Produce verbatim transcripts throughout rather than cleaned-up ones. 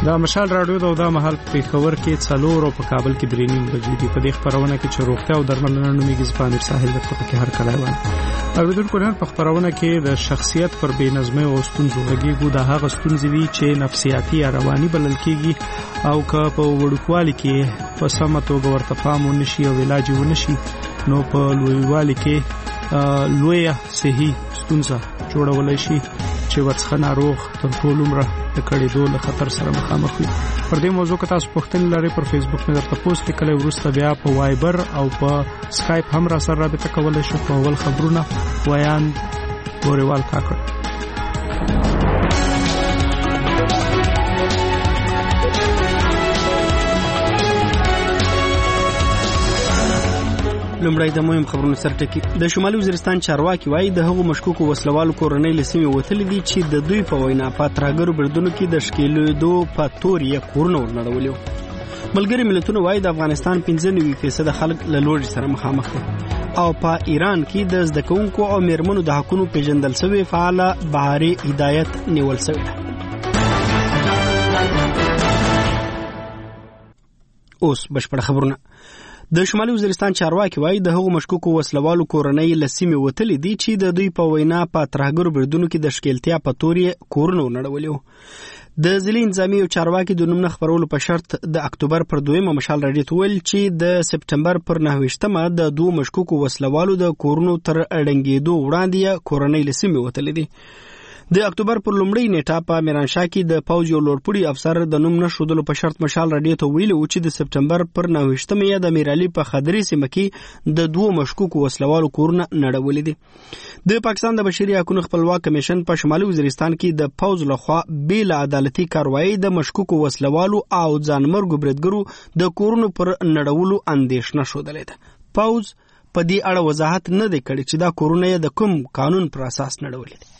دا مشال راډیو دا د محل په خبر کې څلور او په کابل کې درې نیم بجې دی. په دې خبرونه کې چې روغتیا او درملنه نوميږي زپانیر ساحل د په کې هر کله وایي. او د کورن په خبرونه کې د شخصیت پر بې نظمۍ او ستونزو غږیږي. دا هغه ستونزې وي چې نفسیاتي یا رواني بلل کېږي او که په وړوکوالي کې په سمه توګه ورته پام ونشي او علاج ونشي نو په لویوالي کې لویه صحي ستونزه جوړولای شي چې ورڅخه ناروغ تر ټولو عمره د کړېدو له خطر سره مخامخ وي. پر دې موضوع کې تاسو پوښتنې لرئ پر فیسبوک مې درته پوسټ لیکلی، وروسته بیا په وایبر او په سکایپ هم را سره رابطه کولی شو. په اول خبرونه ویان ګوریوال کاکړ. لومړی د مهم خبرونو سرټکی. د شمالي وزیرستان چارواکي وایي د هغو مشکوکو وسلوالو کورنۍ له سیمې وتلي دي چې د دوی په وینا په ترهګرو بریدونو کې د ښکېلېدو په تور یې کورونه ورنړولي وو. ملګري ملتونه وایي د افغانستان پنځه نوي فیصده خلک له لوږې سره مخامخ دي. او په ایران کې د زده کوونکو او میرمنو د حقونو پیژندل شوی فعاله بهاري هدایت نیول شوی ده. اوس بشپړ خبرونه. د شمالي وزیرستان چارواکي وایي د هغو مشکوکو وسلوالو کورنۍ له سیمې وتلي دي چې د دوی په وینا په ترهګرو بریدونو کې د ښکېلتیا په تور یې کورونه ورنړولي وو. د ضلعي انتظامي او چارواکي د نوم نه خپرولو په شرط د اکتوبر پر دویمه مشال راډیو ته ویل چې د سپټمبر پر نهه ویشتمه د دوو مشکوکو وسلوالو د کورونو تر ړنګېدو وړاندې یې کورنۍ له سیمې وتلي دي. د اکتوبر پر لومړۍ نیټه په میرانشاه کې د پوځ یو لوړپوړي افسر د نوم نه ښودلو په شرط مشال راډیو ته ویلي و چې د سپټمبر پر نهه ویشتمه یې د میرعلي په خدري سیمه کې د دوو مشکوکو وسلوالو کورونه نړولي دي. د پاکستان د بشري حقوقو خپلواک کمیشن په شمالي وزیرستان کې د پوځ لخوا بې عدالتي کاروایی د مشکوکو وسلوالو او ځانمرګو بریدګرو د کورونو پر نړولو اندېښنه ښودلې ده. پوځ په دې اړه وضاحت نه دی کړی چې دا کورونه یې د کوم قانون پر اساس نړولي دي.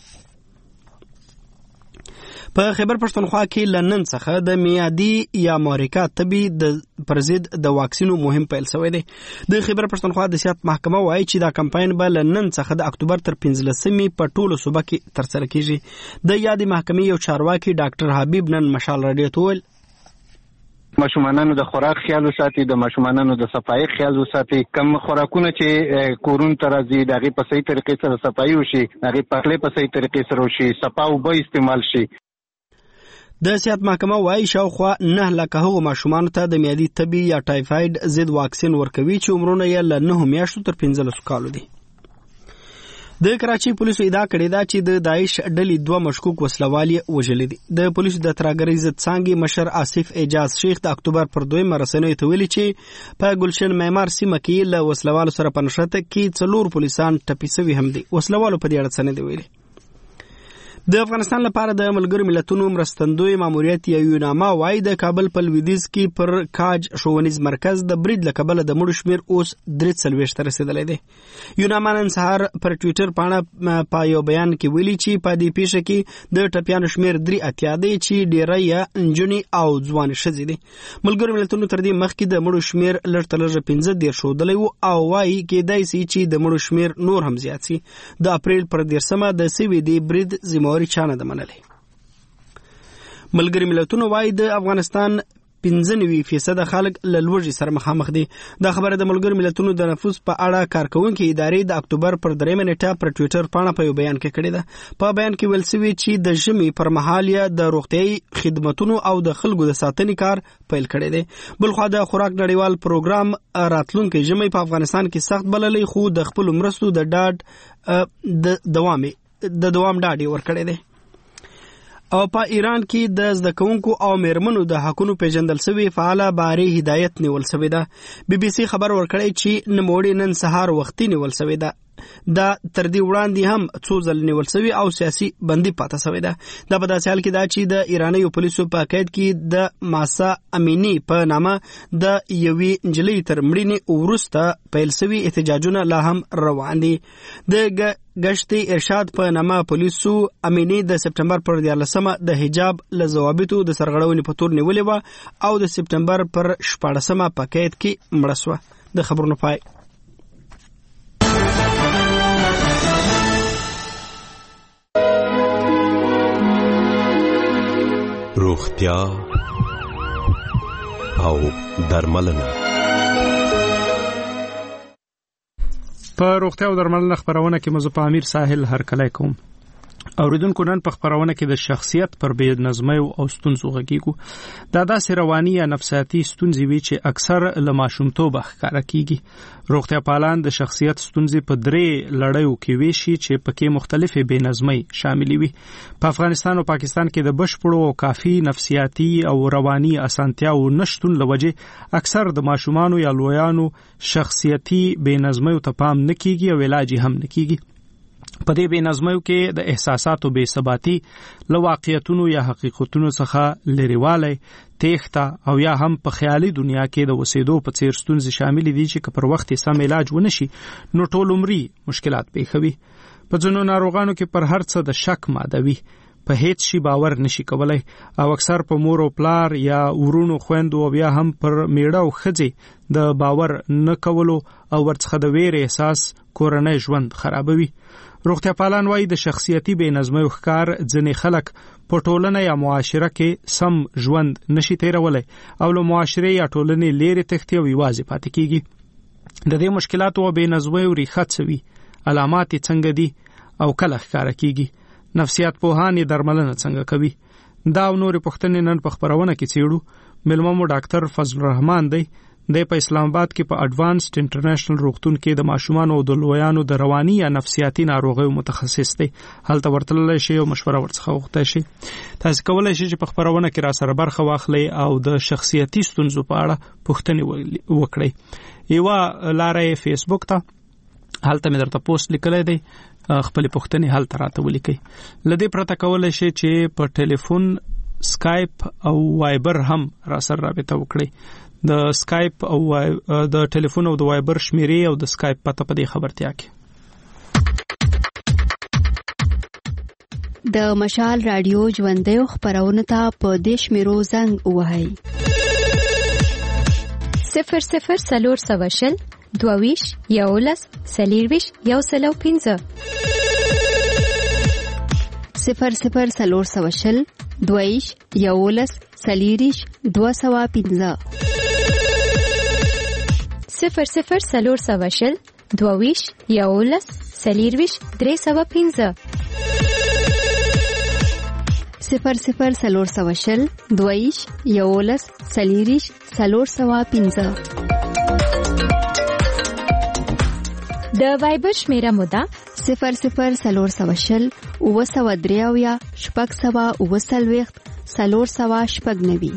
په خیبر پښتونخوا کې لنن څخه د میادي یا ماریکا طبي د پر ضد د واکسینو مهم پیل شوی دی. د خیبر پښتونخوا د سیاست محکمه وایي چې دا کمپاین به لنن څخه د اکتوبر تر پنځلسمې په ټولو صوبه کې ترسره کیږي. د یادې محکمې یو چارواکي ډاکټر حبیب نن مشال راډیو ته ویل ماشومانانو د خوراک خیال وساتي، د ماشومانانو د صفایي خیال وساتي. کم خوراکونه چې کورون ته راځي د هغې په صحیح طریقې سره صفایي وشي، هغې پخلی په صحیح طریقې سره وشي، صفا اوبه استعمال شي. د صحت محکمه وایي شاوخوا نه لکه هغو ماشومانو ته د میادي تبي یا ټایفاید ضد واکسین ورکوي چې عمرونه یې له نهو میاشتو تر پنځلسو کالو دي. د کراچۍ پولیسو ادعا کړې ده چې د داعش ډلې دوه مشکوک وسلوال یې وژلي دي. د پولیسو د ترهګرۍ ضد څانګې مشر آصف اعجاز شیخ د اکتوبر پر دویمه رسنیو ته ویلي چې په ګلشن معمار سیمه کې له وسلوالو سره په نښته کې څلور پولیسان ټپي سوي هم دي. وسلوالو په دې اړه څه نه دي ویلي. د افغانستان لپاره د ملګرو ملتونو مرستندوی ماموریت یا یوناما وایي د کابل په لویدیځ کې پر کاج ښوونیز مرکز د برید له کبله د مړو شمېر اوس درې څلوېښت ته رسېدلی دی. یوناما نن سهار پر ټویټر پاڼه په یو بیان کې ویلي چې په دې پیښه کې د ټپیانو شمېر درې اتیا دی چې ډېری یې نجونې او ځوانې ښځې دي. ملګرو ملتونو تر دې مخکې د مړو شمېر لږ تر لږه پنځه دېرش ښودلی و او وایي کېدای سي چې د مړو شمېر نور هم زیات سي. د اپریل پر دېرشمه د سوي دې برید ذمه چانه ده منلې. ملګري ملتونه وایي د افغانستان پنځه نوي فیصده خلک له لوږې سره مخامخ دي. دا خبره د ملګرو ملتونو د نفوس په اړه کارکوونکې ادارې د اکتوبر پر دریمه نیټه پر ټویټر پاڼه په یو بیان کې کړې ده. په بیان کې ویل شوي چې د ژمي پر مهال یې د روغتیايي خدمتونو او د خلکو د ساتنې کار پیل کړی دی. بلخوا د خوراک نړیوال پروګرام راتلونکي ژمي په افغانستان کې سخت بللی خو د خپلو مرستو د ډاډ د دوام د دوام ډاډ یې ورکړی دی. او په ایران کې د زده کوونکو او میرمنو د حقونو پیژندل شوی فعاله بهاري هدایت نیول شوی ده. بي بي سي خبر ورکړی چې نوموړې نن سهار وختي نیول شوی ده. دا تر دې وړاندې هم څو ځل نیول شوی او سیاسي بندي پاته شوی ده. دا په داسې حال کې ده چې د ایرانیو پولیسو په قید کې د ماسا امینی په نامه د یوې نجلۍ تر مړینې وروسته پیل شوي احتجاجونه لا هم روان دي. د گشت ارشاد په نامه پولیسو امینی د سپټمبر پر دیارلسمه د حجاب له ضوابطو د سرغړونې په تور نیولې وه او د سپټمبر پر شپاړسمه په قید کې مړه شوه. د خبرونو پای. روغتیا او درملنه. په روغتیا او درملنه خبرونه کې مزه په امیر ساحل هرکلی کوم. اوریدونکو نن په خبرونه کې د شخصیت پر بې نظمۍ او ستونزو غږیږو. دا داسې رواني یا نفسیاتي ستونزې وي چې اکثر له ماشومتوبه ښکاره کیږي. روغتیا پالان د شخصیت ستونزې په درې لړیو کې ویشي چې پکې مختلفې بې نظمۍ شاملې وي. په افغانستان او پاکستان کې د بشپړو او کافي نفسیاتي او رواني اسانتیاو نشټون لوجه اکثر د ماشومانو یا لویانو شخصیتي بې نظمۍ ته پام نه کیږي او علاج هم نه کیږي. په دې بې نظمیو کې د احساساتو بې ثباتي، له واقعیتونو یا حقیقتونو څخه لرېوالی، تېښته او یا هم په خیالي دنیا کې د اوسېدو په څېر ستونزې شاملې دي چې که پر وخت سم علاج ونه شي نو ټول عمري مشکلات پېښوي. په ځینو ناروغانو کې پر هر څه د شک ماده وي، په هیڅ شي باور نشي کولای او اکثر په مور او پلار یا ورونو خويندو او بیا هم پر میړه او ښځې د باور نه کولو او ورڅخه د ویرې احساس کورنۍ ژوند خرابوي. روغتیا پالان وایي د شخصیتي بې نظمیو ښکار ځینې خلک په ټولنه یا معاشره کې سم ژوند نشي تیرولی او له معاشرې یا ټولنې لیرې تښتي او یوازې پاتې کیږي. د دې مشکلاتو او بې نظمیو ریښه څه وي، علامات یې څنګه دي او کله ښکاره کیږي، نفسیات پوهان یې درملنه څنګه کوي، دا او نورې پوښتنې نن په خبرونه کې څېړو. مېلمه مو ډاکټر فضل الرحمن دی. د په اسلام آباد کې په اډوانسډ انټرنیشنل روغتون کې د ماشومانو او د لویانو د رواني یا نفسیاتي ناروغیو متخصص دی. هلته ورتللی شي او مشوره ورڅخه وغوښتی شي. تاسو کولی شئ چې په خبرونه کې را سره برخه واخلئ او د شخصیتي ستونزو په اړه پوښتنې وکړئ. یوه لاره یې فیسبوک ته، هلته مې درته پوسټ لیکلی دی، خپلې پوښتنې هلته راته ولیکئ. له دې پرته کولی شئ چې په ټلیفون، سکایپ او وایبر هم را سره رابطه وکړئ. د سکایپ او د ټلیفون او د وایبر شمیرې او د سکایپ پته په دې خبرتیا کې. د مشال رادیو ژوندیو خبرونه ته په دې شمیرو زنګ ووهئ: صفر صفر څلور سوه شل دوه ویشت یولس څلېرویشت یو سل او پنځه، صفر صفر څلور سوه شل دوه ویشت یولس څلېرویشت دوه سوه پنځه، صفر صفر څلور سوه شل دوه ویشت یولس څلېرویشت درې سوه پنځه، صفر صفر څلور سوه شل دوه ویشت یولس څلېرویشت څلور سوه پنځه. د وایبر شمیره مو ده صفر صفر څلور سوه شل اووه سوه درې اویا شپږ سوه اووه څلوېښت څلور سوه شپږ نوي.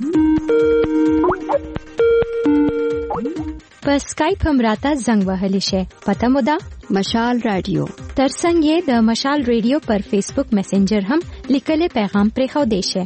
په سکایپ هم راته زنګ وهلی شي. پته مو ده مشال رادیو. ترڅنګ یې د مشال رادیو پر فیسبوک میسنجر هم لیکلی پیغام پرېښودی شي.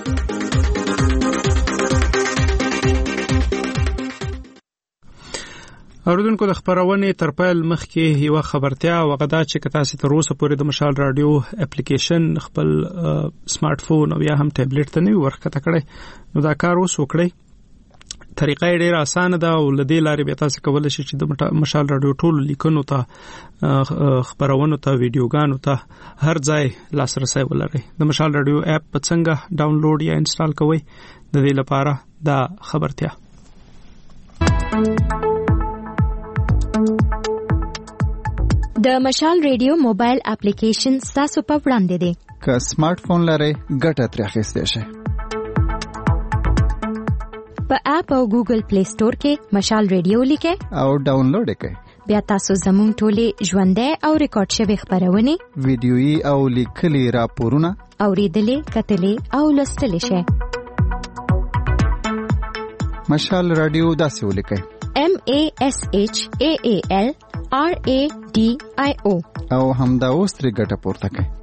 اوریدونکو د خبرونې تر پیل مخکې یوه خبرتیا وغه دا چې که تاسې تر اوسه پورې د مشال رادیو اپلیکیشن خپل سمارټ فون او یا هم ټابلیټ ته نه وي ورښکته کړی نو دا کار اوس وکړئ. طریقه یې ډېره اسانه ده او له دې لارې بیا تاسې کولی شئ چې د مشال رادیو ټولو لیکنو ته، خبرونو ته، ویډیوګانو ته هر ځای لاسرسی ولرئ. د مشال رادیو اپ په څنګه ډاونلوډ یا انسټال کوئ، د دې لپاره دا خبرتیا. د مشال رادیو موبایل اپلیکیشن ستاسو په وړاندې دی. که سمارټ فون لرئ ګټه ترې اخیستی شئ. په اپ او ګوګل پلی سٹور کې مشال رادیو لیکئ او ډاونلوډ یې کړئ. بیا تاسو زموږ ټولې ژوندۍ او ریکارډ شوې خبرونې، ویډیويي او لیکلي راپورونه اورېدلې، کتلې او لوستلی شئ. مشال رادیو داسې ولیکئ: M A S H A A L R A D I O او همدا اوس ترې ګټه پورته کړئ.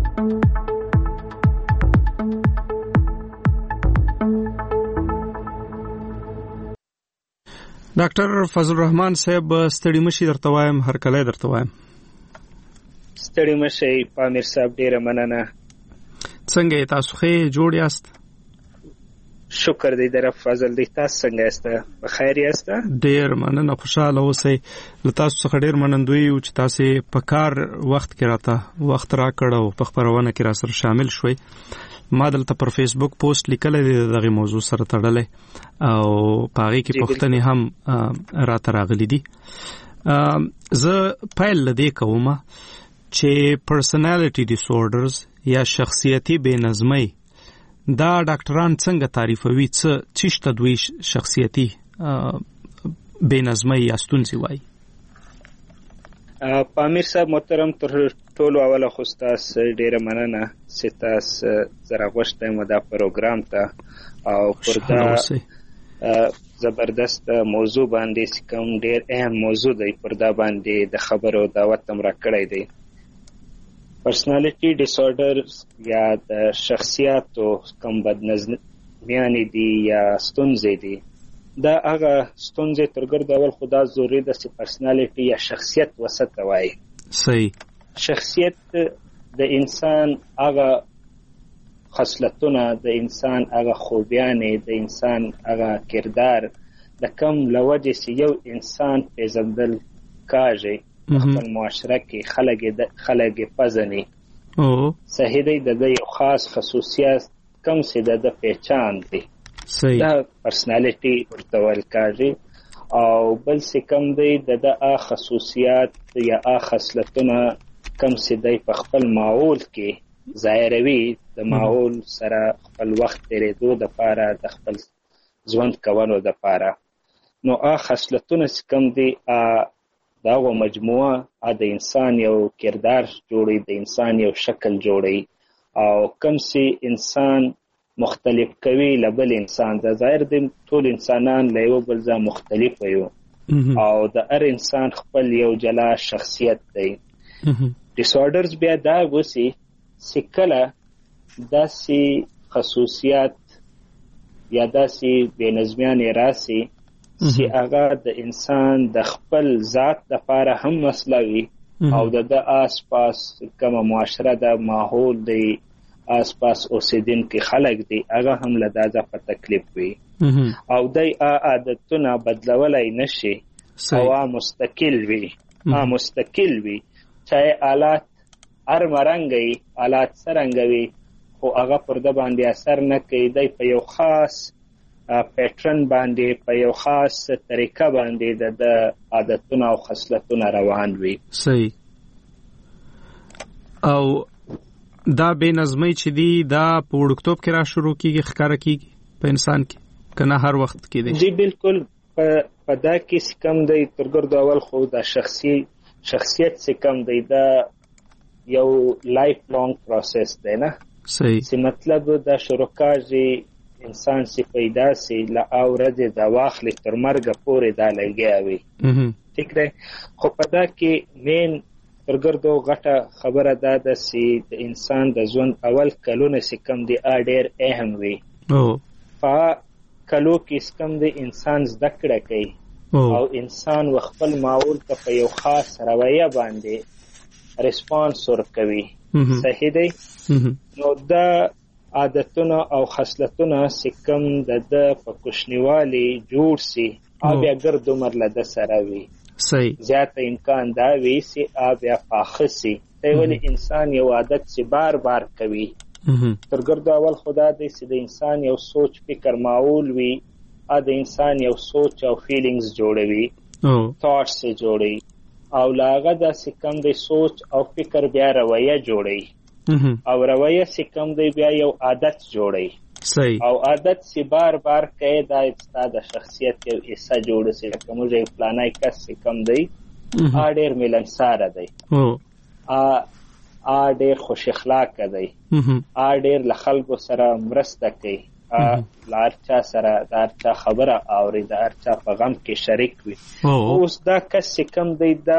ډاکټر فضل الرحمن صاحب، ستړي مشي درته وایم، هرکلی درته وایم. ستړي مشي پامیر صاحب، ډیره مننه. څنګه یې تاسو؟ ښه جوړ یاست؟ شکر دی در فضل دی. تاسو څنګه یاست؟ په خیر یاست؟ ډیر مننه، خوشاله اوسئ. له تاسو څخه ډیر منندوی یو چې تاسو په کار وخت کې راته وخت راکړ او په خبرونه کې را سره شامل شوي. ما دلته پر فیسبوک پوسټ لیکل دی دغه موضوع سره تړلې او پاره کې پوښتنې هم راته راغلي دي. زه پیل لدی کومه چې پرسنالټي ډیسورډرز یا شخصیتي بې نظمۍ دا ډاکټران څنګه تعریفوي، څه چشته دوی شخصیتي بې نظمۍ یا ستونزې وایي؟ پامیر صاحب محترم، تر ټولو اوله خو ستاسو ډیره مننه چې تاسو زره غوښتئ مو دا پروګرام ته او پر دا زبردست موضوع باندې چې کوم ډیر اهم موضوع دی پر دا باندې د خبرو دعوت هم راکړی دی. پرسنالټي ډیسورډرز یا د شخصیاتو کوم بدنظمیانې دي یا ستونزې دي، دا هغه ستونزې تر ګرد اول خدا ضروري ده چې پرسنالټي یا شخصیت وسته وایي. صحیح. شخصیت د انسان هغه خصلتونه، د انسان هغه خوبیانې، د انسان هغه کردار د کم لوجه چې یو انسان پیژندل کاږي خپل معاشره کې خلک خلک پزني او صحیح دی، د یو خاص خصوصیات کم چې د پہچان دی. صحیح. دا پرسنالټي ورته ویل کاږي. او بل څه کم دی د د خصوصیات یا خصلتونه کم چې دی په خپل ماحول کې ظاهروي، د ماحول سره خپل وخت تیرېدو د پاره، د خپل ژوند کولو د پاره. نو هغه خصلتونه چې کم دی دا هغه مجموعه د انسان یو کردار جوړي، د انسان یو شکل جوړي او کم چې انسان مختلف کوي له بل انسان. د ظاهر د ټول انسانان له یو بل ځای مختلف وي او د هر انسان خپل یو جلا شخصیت دی. ډیسورډرز بیا دا وسی چې کله داسې خصوصیات یا داسې بې نظمیانې راسي چې هغه د انسان د خپل ذات دپاره هم مسله وي او د د آس پاس کومه معاشره د ماحول دی، آس پاس اوسیدونکي خلک دی، هغه هم له دا ځای په تکلیف وي او دی عادتونه بدلولی نشي او مستقل وي مستقل وي چاہے آلات هر مرنګي آلات سرنګوي خو هغه پر د باندې اثر نه کوي. دی په یو خاص پیټرن باندې په یو خاص طریقه باندې د عادتونه او خصلتونه روان وي. صحیح. او دا بې نظمۍ چې دی دا په وړکتوب کې را شروع کیږي، ښکاره کیږي په انسان کې کنه هر وخت کې دی؟ جی بالکل. په دا کې کم دی تر ګرد اول خو دا شخصي شخصیت سے کم دی دا یو لایف لانگ پروسس دی نه. صحیح. چې مطلب دا شروع کاږي انسان سے پیدا سی لا اورد دا واخلي تر مرګ پورې دا لګیا وي. ٹھیک دی. خو په دا کې مین تر ګردو غټه خبره دا ده چې د انسان د ژوند اول کلونه چې کم دی ا ډېر اهم وي. او په کلو کې کم دی انسان زده کړه کوي او انسان وخپل ماحول ته په یو خاص رویه باندې ریسپانس ورکوي. صحیح دی. نو دا عادتونه او خصلتونه چې کم د د په کوشنیوالي جوړ سي او بیا ګرد عمر له د سره وي. صحیح. زیاته امکان دا وي چې ا بیا پاخه سي. دی ولې انسان یو عادت چې بار بار کوي تر ګرد اول خدا دی چې د انسان یو سوچ فکر ماحول وي، ا د انسان یو سوچ او فیلینګز جوړوي، ثاټس جوړي او لاغه د سکم دی سوچ او فکر بیا رویه جوړي او رویه سکم دی بیا یو عادت جوړي. صحیح. او عادت سی بار بار کوي دا ستاسو د شخصیت یو حصہ جوړ سي. کوم ځای پلانای کس سکم دی ا ډېر ملنسار دی، او ا ا ډېر خوش اخلاق دی، ا ډېر له خلکو سره مرسته کوي، لارچا سره دارچا خبره اوري، دارچا په غم کې شریک وي. اوس دا کس کم دی دا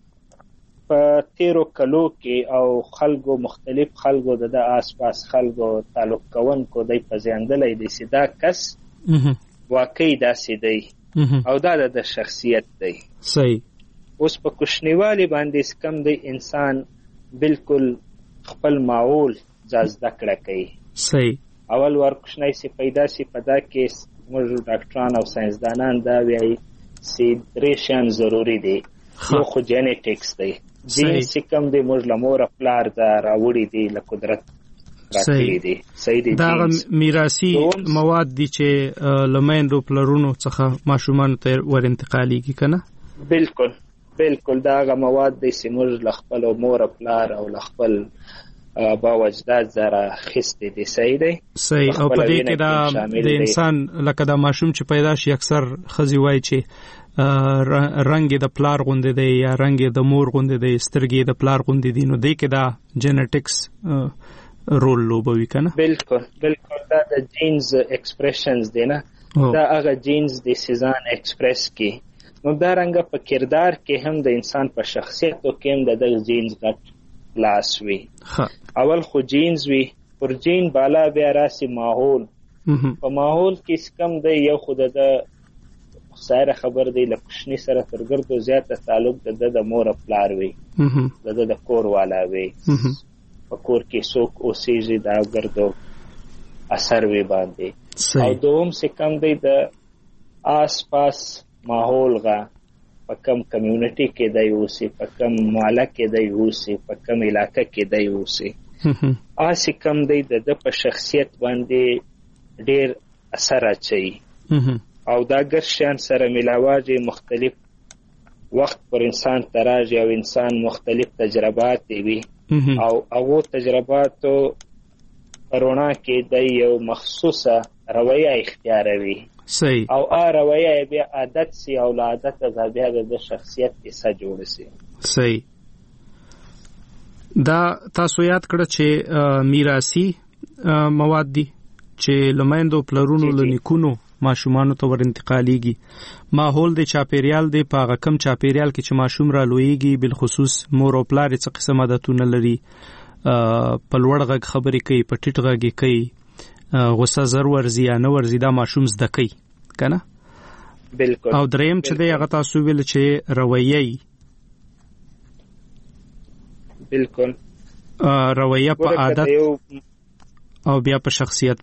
په تیرو کلو کې او خلکو مختلف خلکو د آس پاس خلکو تعلق کوونکو دی په ځاندلې دي چې دا کس واقعي داسې دی او دا د شخصیت دی. صحیح. اوس په کوشنیوالي باندې کم دی انسان بالکل خپل ماحول ځازده کړه کوي. صحیح. اول ورکشنای سی پیدا سی پدا کې موږ ډاکټران او ساينسدانان دا وایي چې درې شیان ضروری دي. یو خو جینټکس دی، جین سکم دی موږ له مور پلار دا راوړي دي له قدرت راځي دي صحیح دي دا میراثي مواد دي چې لمایندو پلرونو څخه ماشومان ته ور انتقاليږي کنه بالکل بالکل دا غ مواد دي چې موږ لخپل مور پلار او لخپل با وجداد زره خسته دي صحیح دي صحیح او په دې کې دا د انسان لکه دا ماشوم چې پیدا شي اکثر خزي وای چې رنگ د پلار غوندې دی یا رنگ د مور غوندې دی سترګې د پلار غوندې دي نو دې کې دا جینټکس رول لوبوي کنه بالکل بالکل دا د جینز ایکسپریشنز دي نه دا هغه جینز د سيزان ایکسپریس کی نو دا رنګ په کردار کې هم د انسان په شخصیت او کې هم د جینز غټ لاس وی اول خو جینز وی پر جین بالا بیا راسي ماحول په ماحول کې کم دی یو خود د سایر خبر دی لکشنی سره ترګردو زیاته تعلق د د مور پلار وی د د کور والا وی په کور کې څوک اوسېږي دا ګردو اثر وی باندې او دوم څه کم دی د آس پاس ماحول غا په کم کمیونټي کې دی اوسي په کم محله کې دی اوسي په کم علاقې کې دی اوسي آسی کم دی د په شخصیت باندې ډیر اثر اچي او دا ګرشان سره ملاواجه مختلف وخت پر انسان تراجي او انسان مختلف تجربات وي او هغه تجرباتو پرونا کې د یو مخصوصه رویه اختیاروي صحیح او ا رویه بیا عادت سي او عادت بیا د شخصیت حصہ جوړ سي صحیح دا تاسو یاد کړئ چې میراثي مواد دي چې لمایندو پلرونو لنیکونو ماشومان ته ور انتقاليږي ماحول د چاپیریال د پاغه کم چاپیریال کې چې ماشوم را لویږي بل خصوص مور او پلار څخه قسم عادتونه لري په لوړ غږ خبرې کوي په ټیټ غږ کوي غوسه زر ورزي یا نه ورزي دا ماشوم زده کوي کنه بالکل او دریم چې دی هغه تاسو ویل چې رویه بالکل رویه په عادت او بیا په شخصیت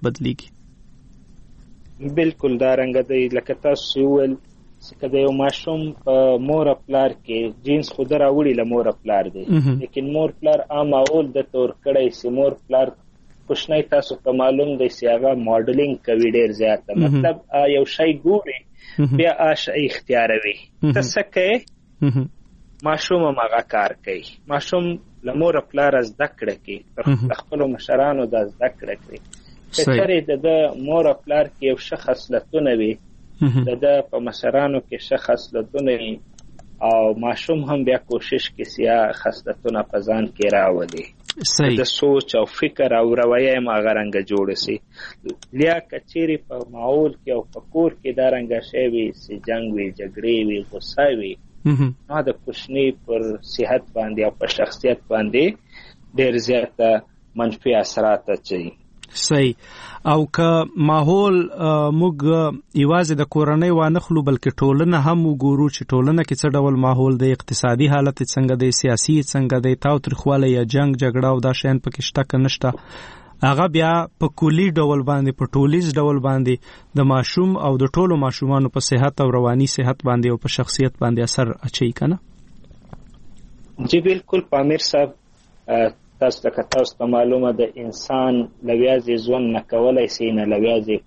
بدلیږي بالکل دا رنګ دی لکه تاسو ول چې کله یو ماشوم په مور پلار کې جینس خود راوړي له مور پلار دی لیکن مور پلار عام اول د تور کړي چې مور پلار کوشنۍ تاسو ته معلوم دی چې هغه ماډلینګ کوي ډیر زیاته مطلب یو شی ګوري بیا آش اختیاروي تاسو کې ماشوم هغه کار کوي ماشوم لمور پلار از دکړه کې خپل مشرانو د دکړه کوي چې د مور پلار کې یو شخص لتون وي د په مشرانو کې شخص لتون او ماشوم هم بیا کوشش کوي چې خصلتونه په ځان کې راوړي د سوچ او فکر او رویه ما غرنګ جوړ سي لیا کچيري په ماحول کې او په کور کې دا رنګ شی وي چې جنگ وي جګړې وي غصه وي نو د کوشنی پر صحت باندې او په شخصیت باندې ډېر زیاته منفي اثرات اچي صحیح او که ماحول موږ یوازې د کورنۍ وانه خلو بلکې ټولنه هم وګورو چې ټولنه کې څه ډول ماحول دی اقتصادي حالت څنګه دی سیاسي څنګه دی تاوتریخوالی یا جنگ جګړه او دا شین پکې شته که نشته هغه بیا په کلی ډول باندې په ټولیز ډول باندې د ماشوم او د ټولو ماشومانو په صحت او رواني صحت باندې او په شخصیت باندې اثر اچي کنه جی بالکل پامیر صاحب تاسو ته تاسو ته معلومه ده انسان لویازي ژوند نه کولای شي نه لویازي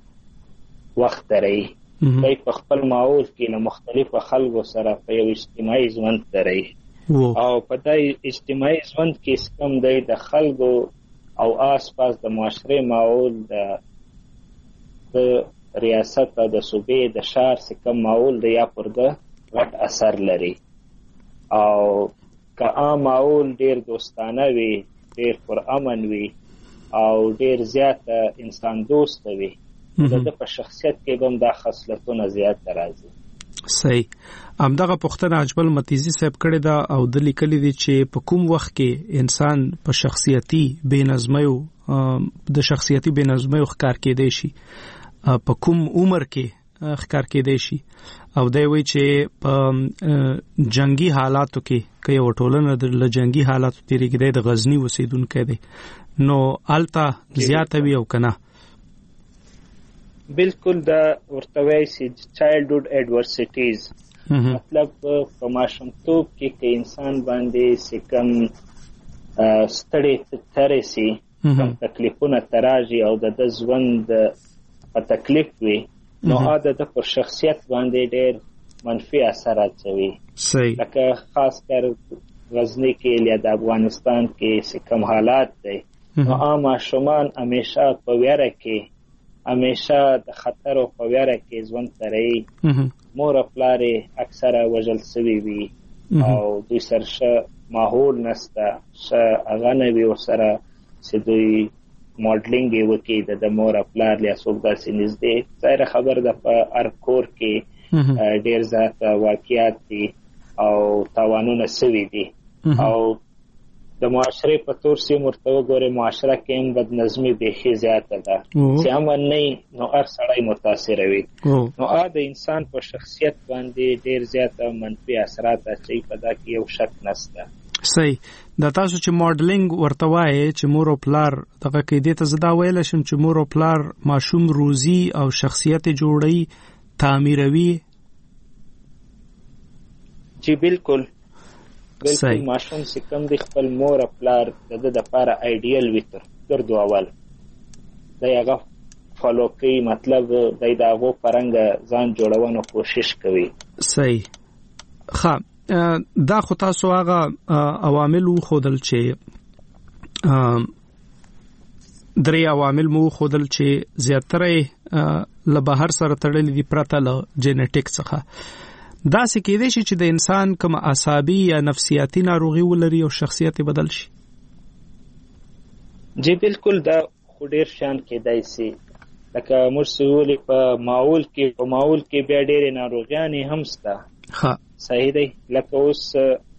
وخت لري دوی په خپل ماحول کې له مختلفو خلکو سره په یو اجتماعي ژوند لري او په دای اجتماعي ژوند کې کوم دی د خلکو او آس پاس د معاشري ماحول د ریاست او د صوبې د شهر څخه ماحول دی یا پر د غټ اثر لري او که عام ماحول ډیر دوستانه وي ډیر پر امن وي او ډیر زیات انسان دوست وي د په شخصیت کې هم دا خصلتونه زیات راځي صحیح همدغه پوښتنه اجمل متیزی صاحب کړی دا او د لیکلي دي چې په کوم وخت کې انسان په شخصیتي بې نظمۍ د شخصیتي بې نظمۍ ښکار کېدی شي په کوم عمر کې ښکار کېدی شي او دی وی چې په جنگي حالاتو کې کې یو ټولنه د جنگي حالاتو تیریږي د غزنی وسیدونکو دی نو التا زیاته وی او کنه بالکل دا ورته وایي چې چایلډهود ایڈورسټیز مطلب په ماشومتوب کې کې انسان باندې سکم ستړي ترې سي کوم تکلیفونه تراجي او د ژوند په تکلیف وي نو عادت د پر شخصیت باندې ډېر منفي اثر اچوي. صحیح. لکه خاص کر غزنی کې یا د افغانستان کې کوم حالات دي نو عام شومان همیشه په ویره کې همیشه د خطر او په ویره کې ژوند تري. مور او پلار اکثره وژل شوی وي او دوی سره ماحول نسته ش هغه نه وي سره چې دوی ماډلینګ وکړي د مور او پلار له څوک داسې نږدې ظاهر خبر ده په هر کور کې ډېر زیات واقعیات دي او تاوانونه شوي دي او د معاشره په تور سي مرتبه ګوره معاشره کې هم بد نظمي به زیاته ده چې امن نه نو هر سړی متاثر وي نو ا د انسان په شخصیت باندې ډېر زیات منفي اثرات اچي په دا کې یو شک نشته. صحیح. دا تاسو چې ماډلینګ ورته وایي چې مور او پلار دغه کې دې ته زدا ویل شم چې مور او پلار ماشوم روزي او شخصیت جوړي تعمیروي. جی بالکل بالکل ماشوم چې کوم د خپل مور او پلار د د لپاره ایډیل وي تر ګرځو اول دا هغه فالو کوي مطلب د داغو پرنګ ځان جوړونو کوشش کوي. صحیح. ښه دا خو تاسو هغه عوامل وو خودل چې درې عوامل مو خودل چې زیاتره له بهر سره تړلې دي پرته له جینټیک څخه. دا څه کېدای شي چې د انسان کوم عصبي یا نفسیاتي ناروغي ولري او شخصیت بدل شي؟ جی بالکل دا خو ډېر شان کېدای شي لکه موږ سوولې په ماحول کې په ماحول کې بیا ډېرې ناروغیانې هم شته. ښه صحیح دی. لکه اوس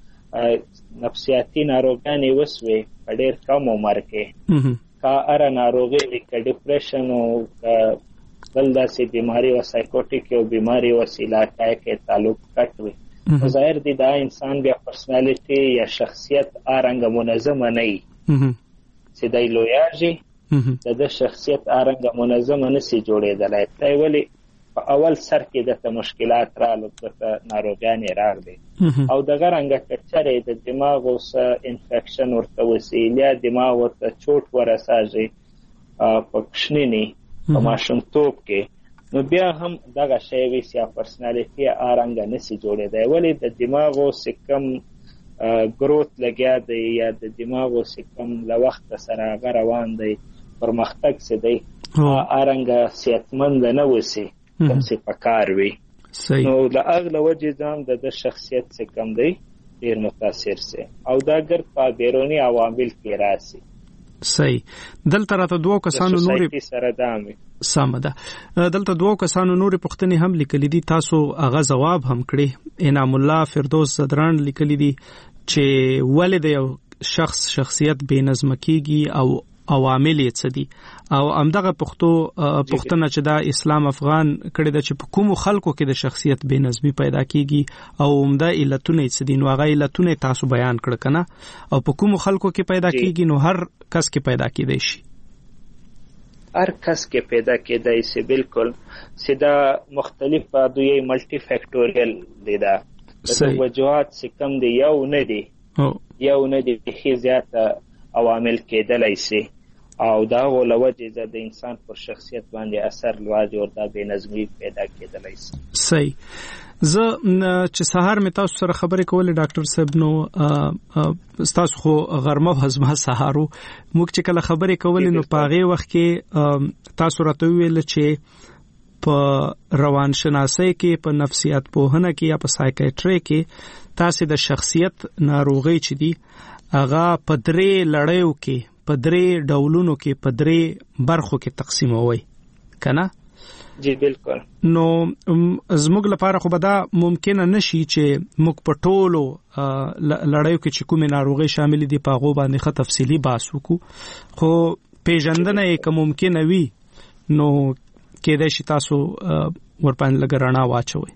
نفسیاتي ناروغیانې وسوې په ډېر کم عمر کې کا اره ناروغي لکه ډیپریشن او بل داسې بیماری او سایکوټیک او بیماری وسیله کې تعلق کټ وي. ظاهر دي دا انسان بیا پرسنالټي یا شخصیت آرنګ منظمه نه وي چې دای لویاږي د شخصیت آرنګ منظمه نشي جوړېدلای. دا ولی په اول سر کې د مشکلات رالو د ناروغیانې راغلي او دغه رنګ کچره د دماغ او س انفیکشن ورته وسیله دماغ ورته چوټ ورساږي په کښنینی په ماشومتوب کې نو بیا هم دغه شی وي چې پرسنالټي آرنګ نشي جوړېدای ولی د دماغ او سکم ګروث لګیا دی یا د دماغ او سکم له وخت سره روان دی پرمختګ څه دی آرنګ صحتمند نه وسی کوم څه پکار وي. نو د اغله وجه ځان د شخصیت څخه کم دی ډیر متاثر سي او دا ګر په بیرونی عوامل کې راسي. صحیح. دلته راته دوه کسانو نورې سره دامي سم ده. دلته دوه کسانو نورې پوښتنې هم لیکلې دي تاسو هغه جواب هم کړی. انعام الله فردوس زدران لیکلې دي چې ولې د یو شخص شخصیت بې نظم کیږي او عوامل یې څه دي او همدغه پښتو پښتنه چې دا اسلام افغان کړي د چې په کوم خلکو کې د شخصیت بې نظمي پیدا کیږي او عمده علتونه یې څه دي نو هغه علتونه تاسو بیان کړ کنه او په کوم خلکو کې پیدا کیږي نو هر کس کې پیدا کیدای شي. هر کس کې پیدا کیدای شي بالکل سیدا مختلف دوی ملټي فیکټوریل دي دا د وجوهات څخه کم دي یو نه دي یو نه دي چې زیاته عوامل کېدلای شي او دا ولوجه د انسان پر شخصیت باندې اثر لوي او دا بې نظمي پیدا کېدلای شي. صحیح. زه چې سهار مې تاسو سره خبرې کولې ډاکټر صاحب نو تاسو خو غرمه هضمه سهارو موږ چې کله خبرې کولې نو په هغه وخت کې تاسو راته ویل چې په روان شناسۍ کې په نفسیات پوهنه کې یا په سایکیاتري کې تاسو د شخصیت ناروغي چې دي هغه په درې لړیو کې په درې ډولونو کې په درې برخو کې تقسیموي کنه؟ جی بالکل. نو زموږ لپاره خو به دا ممکنه نشي چې موږ په ټولو لړیو کې چې کومې ناروغي شامل دي په هغه باندې ښه تفصیلي بحث وکړو خو پیژندنه یې که ممکنه وي نو کېدای شي تاسو ورپاندې لږ رڼا واچوئ.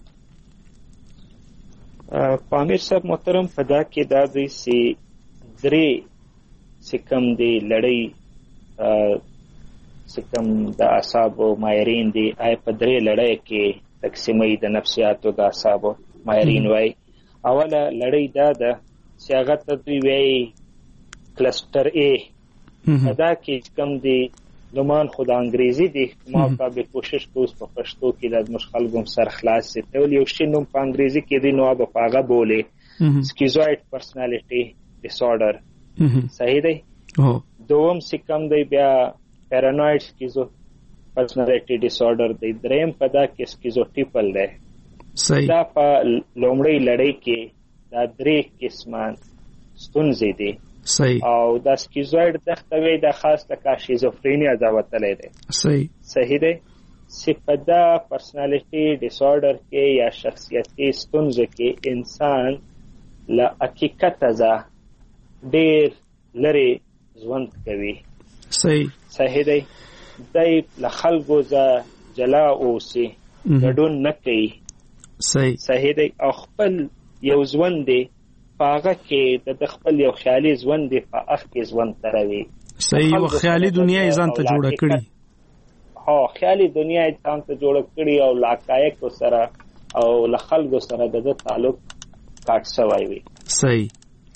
پامیر صاحب محترم په دا کې دا دوی سي درې سکم دی لړۍ سکم د اعصاب او ماهرین دی آی په درې لړۍ کې تقسیمې د نفسیات او د اعصاب ماهرین وای. اوله لړۍ دا ده چې هغه ته دوی وایي کلسټر A دا کې کوم دی لومان خو د انګریزي دی ما په کوشش کوم په پښتو کې د مشخلګم سر خلاص ته یو شی نوم په انګریزي کې دی نو به پاغه بولې سکیزوئید پرسنالټي ډیسارډر صحیح دی دوم سکم دی بیا پیرانوئید سکیزو پرسنالټي ډیسارډر دی دریم په دا کې سکیزوټیپل دی صحیح دا په لومړی لړۍ کې دا درې قسمان ستونزې دي صحیح او دا سکیزوئید دغه وی د خاص لکه شیزوفرینیا دا وتلې ده صحیح صحیح دی سپدا پرسنالټي ډیسارډر کې یا شخصیتي ستونزې کې انسان له حقیقت څخه ډېر لري ژوند کوي صحیح صحیح دی دای له خلکو ځا جلا اوسي ګډون نه کوي صحیح صحیح دی او خپل یو ژوند دی پاغه کې د خپل یو خیالي ژوند دی په اخ کې ژوند تروي صحیح او خیالي دنیا یې ځان ته جوړه کړي ها خیالي دنیا یې ځان ته جوړه کړي او لاقایق سره او له خلکو سره د تعلق کاټ شوی وي صحیح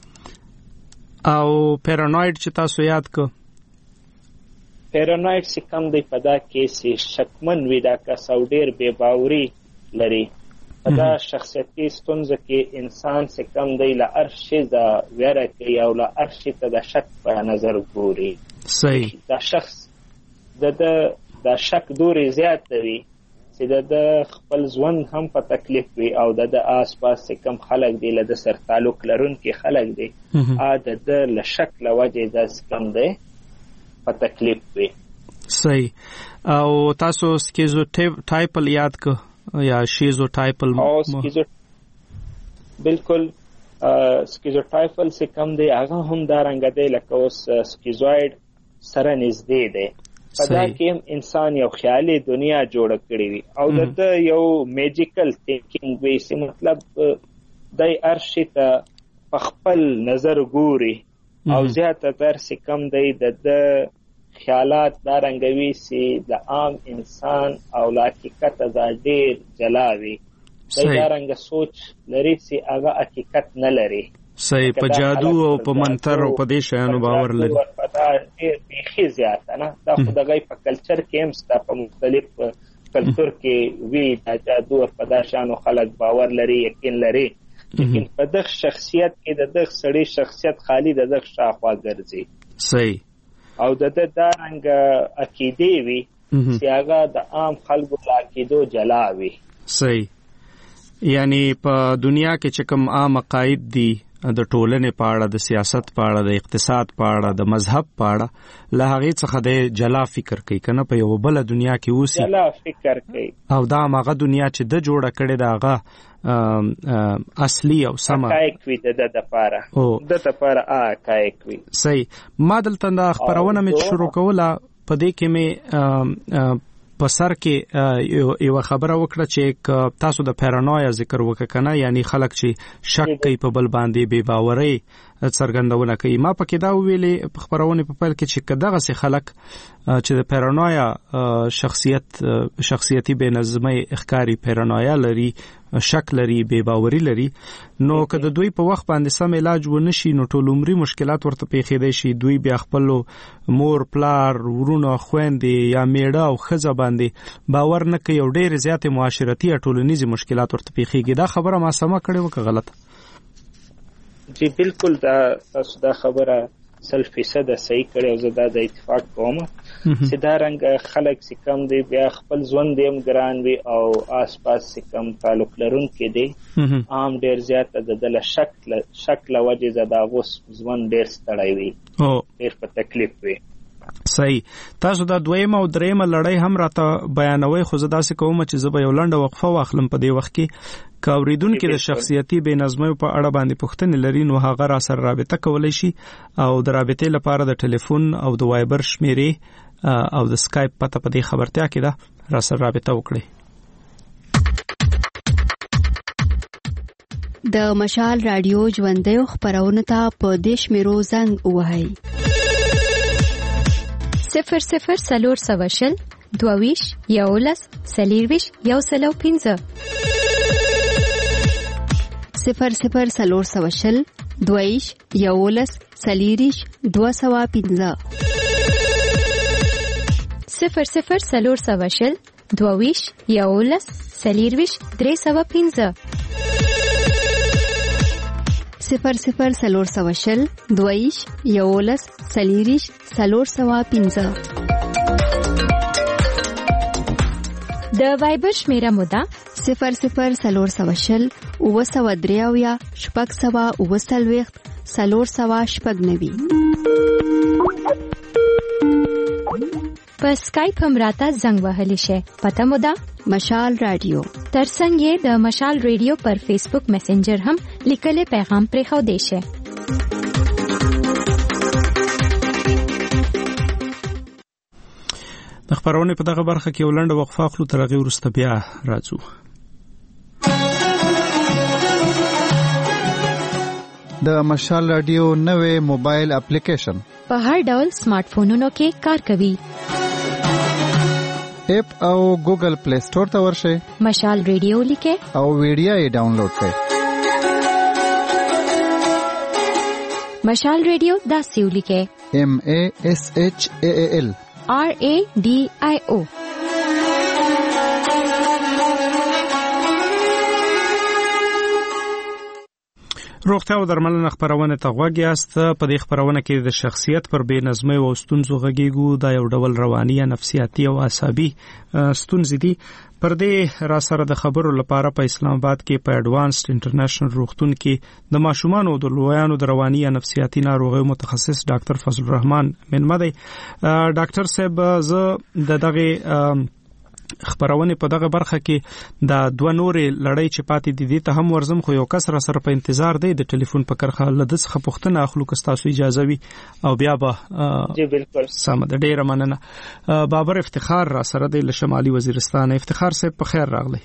او پیرانوئید چې تاسو یاد کو پیرانوئید چې کم دی په دا کې چې شکمن وي دا کس او ډېر بې باوري لري دا شخصیتي ستونزه کې انسان چې کم دی له هر شي د ویره کوي او له هر شي ته د شک په نظر ګوري صحیح دا شخص د د شک دوري زیات وي چې د خپل ژوند هم په تکلیف وي او د آس پاس چې کم خلک دی له سر تعلق لرونکي خلک دی ا د له شک له وجې د کم دی په تکلیف وي صحیح او تاسو سکیزوټایپل یاد کو یا شیزوټایپل او سکیزو بالکل سکیزوټایپل سے کم دی هغه هم دا رنګ دی لکه اوس سکیزوئید سره نږدې دی په دا کې انسان یو خیالي دنیا جوړ کړی وي او د یو میجیکل تھینکینګ وی چې مطلب دای ارشي ته خپل نظر ګوري او زیاته تر سے کم دی د خیالات دا رنګوي چې د عام انسان او حقیقت ازادي جلاوي دا رنګ سوچ لري چې هغه حقیقت نه لري صحیح په جادو او په منتر او په دې شیانو باور لري دا بیخي زیاته نه دا خو دغه په کلچر کې هم ستا په مختلف کلچر کې وی دا جادو په دا شانو خلک باور لري یقین لري لیکن په دغه شخصیت کې د دغه سړي شخصیت خالی د دغه شاخوا ګرځي صحیح او د د دا رنګ عقیده وی چې هغه د عام خلکو له عقیدو جلا وي صحیح یعنی په دنیا کې چې کوم عام عقاید دي د ټولنې په اړه د سیاست په اړه د اقتصاد په اړه د مذهب په اړه له هغې څخه د جلا فکر کوي کنه په یو بل دنیا کې اوسي جلا فکر کوي او دا هغه دنیا چې د جوړه کړي دا هغه اصلي او سم حقایق وي د د لپاره د لپاره حقایق وي صحیح ما دلته د خبرونه مې شروع کوله په دې کې مې په سر کې یو خبره وکړه چې تاسو د پیرانویا ذکر وکړه کنه یعنی خلک چې شک کوي په بل باندې بے باوري څرګندونه کوي ما پکې دا ویلې په خبرونه په پیل کې چې دغه سي خلک چې د پیرانویا شخصیت شخصیتي بے نظمي اخکاری پیرانویا لري شک لري بے باوري لري نو که د دوی په وخت باندې سم علاج ونشي نو ټول عمري مشکلات ورته پیښېدای شي دوی بیا خپل مور پلار ورونو خويندې یا میړه او خزه باندې باور نه کوي او ډېر زیات معاشرتي ټولنیزي مشکلات ورته پیښېږي دا خبره ما سم کړې و که غلطه جی بالکل دا تاسو دا خبره سل فیصد صحیح کړي او زه دا د اتفاق کوم چې دا رنګ خلک چې کم دی بیا خپل ژوند هم ګران وي او آس پاس چې کم تعلق لرونکي دي عام ډېر زیات د دل شک شک له وجې زدا غوس ژوند ډېر ستړی وي او ډېر په تکلیف وي صحیح تاسو دا دویمه او دریمه لړۍ هم راته بیانوي خو زه داسې کوم چې زه به یو لنډه وقفه واخلم په دې وخت کې که اوریدونکي د شخصیتي بې نظمۍ په اړه باندې پوښتنې لري نو هغه را سره رابطه کولی شي او د رابطې لپاره د ټلیفون او د وایبر شمیرې او د سکایپ پته په دې خبرتیا کې ده را سره رابطه وکړئ د مشال رادیو ژوندۍ خبرونه ته په دې شمیرو زنګ ووهئ صفر صفر سلور سوه شل دوه یولس څلېرویشت یو سل او پنځه صفر صفر سلور سوه شل دوه یولس څلېرویشت دوه سوه پنځه صفر صفر څلور سوه شل دوه ویشت یولس څلېرویشت درې سوه پنځه صفر صفر څلور سوه شل دوه ویشت یولس څلېرویشت څلور سوه پنځه. د وایبر شمیره مو ده صفر صفر څلور سوه شل اووه سوه درې اویا شپږ سوه اووه څلوېښت څلور سوه شپږ نوي. په سکایپ هم راته زنګ وهلی شئ. پته مو ده مشال رادیو. ترڅنګ یې د مشال ریډیو پر فیسبوک میسنجر هم لیکلی پیغام پرېښودی شئ. د خبرونې په دغه برخه کې ولنډه وقفه اخلو، تر هغې وروسته بیا راځو. د مشال رادیو نوې موبایل اپلیکیشن په هر ډول سمارټ فونونو کې کار کوي. اپ او ګوګل پلی سٹور ته ورشئ، مشال ریډیو لیکئ او ویډیو یې ډاونلوډ کړئ. مشال ریډیو داسې ولیکئ: ایم ای ایس ایچ ای ایل آر ای ډي آی او. روغتیا او درملنه خبرونه ته غوږ یاست. په دې خبرونه کې د شخصیت پر بې نظمۍ او ستونزو غږیږو. دا یو ډول رواني یا نفسیاتي او عصبي ستونزې دي. پر دې را سره د خبرو لپاره په اسلام آباد کې په اډوانسډ انټرنیشنل روغتون کې د ماشومانو او د لویانو د رواني یا نفسیاتي ناروغیو متخصص ډاکټر فضل الرحمن منمه دی. ډاکټر صاحب، زه د دغه خبرونه په دغه برخه کې د دوه نورې لړۍ چې پاتې دي دي ته هم ورزم، خو یو کس را سره په انتظار دی د ټلیفون په کرخه لدې څخه پوښتنه اخلو که تاسو اجازه وي، او بیا به جی بالکل سم ده. ډیره مننه. بابر افتخار را سره دی له شمالي وزیرستان. افتخار صاحب په خیر راغلی.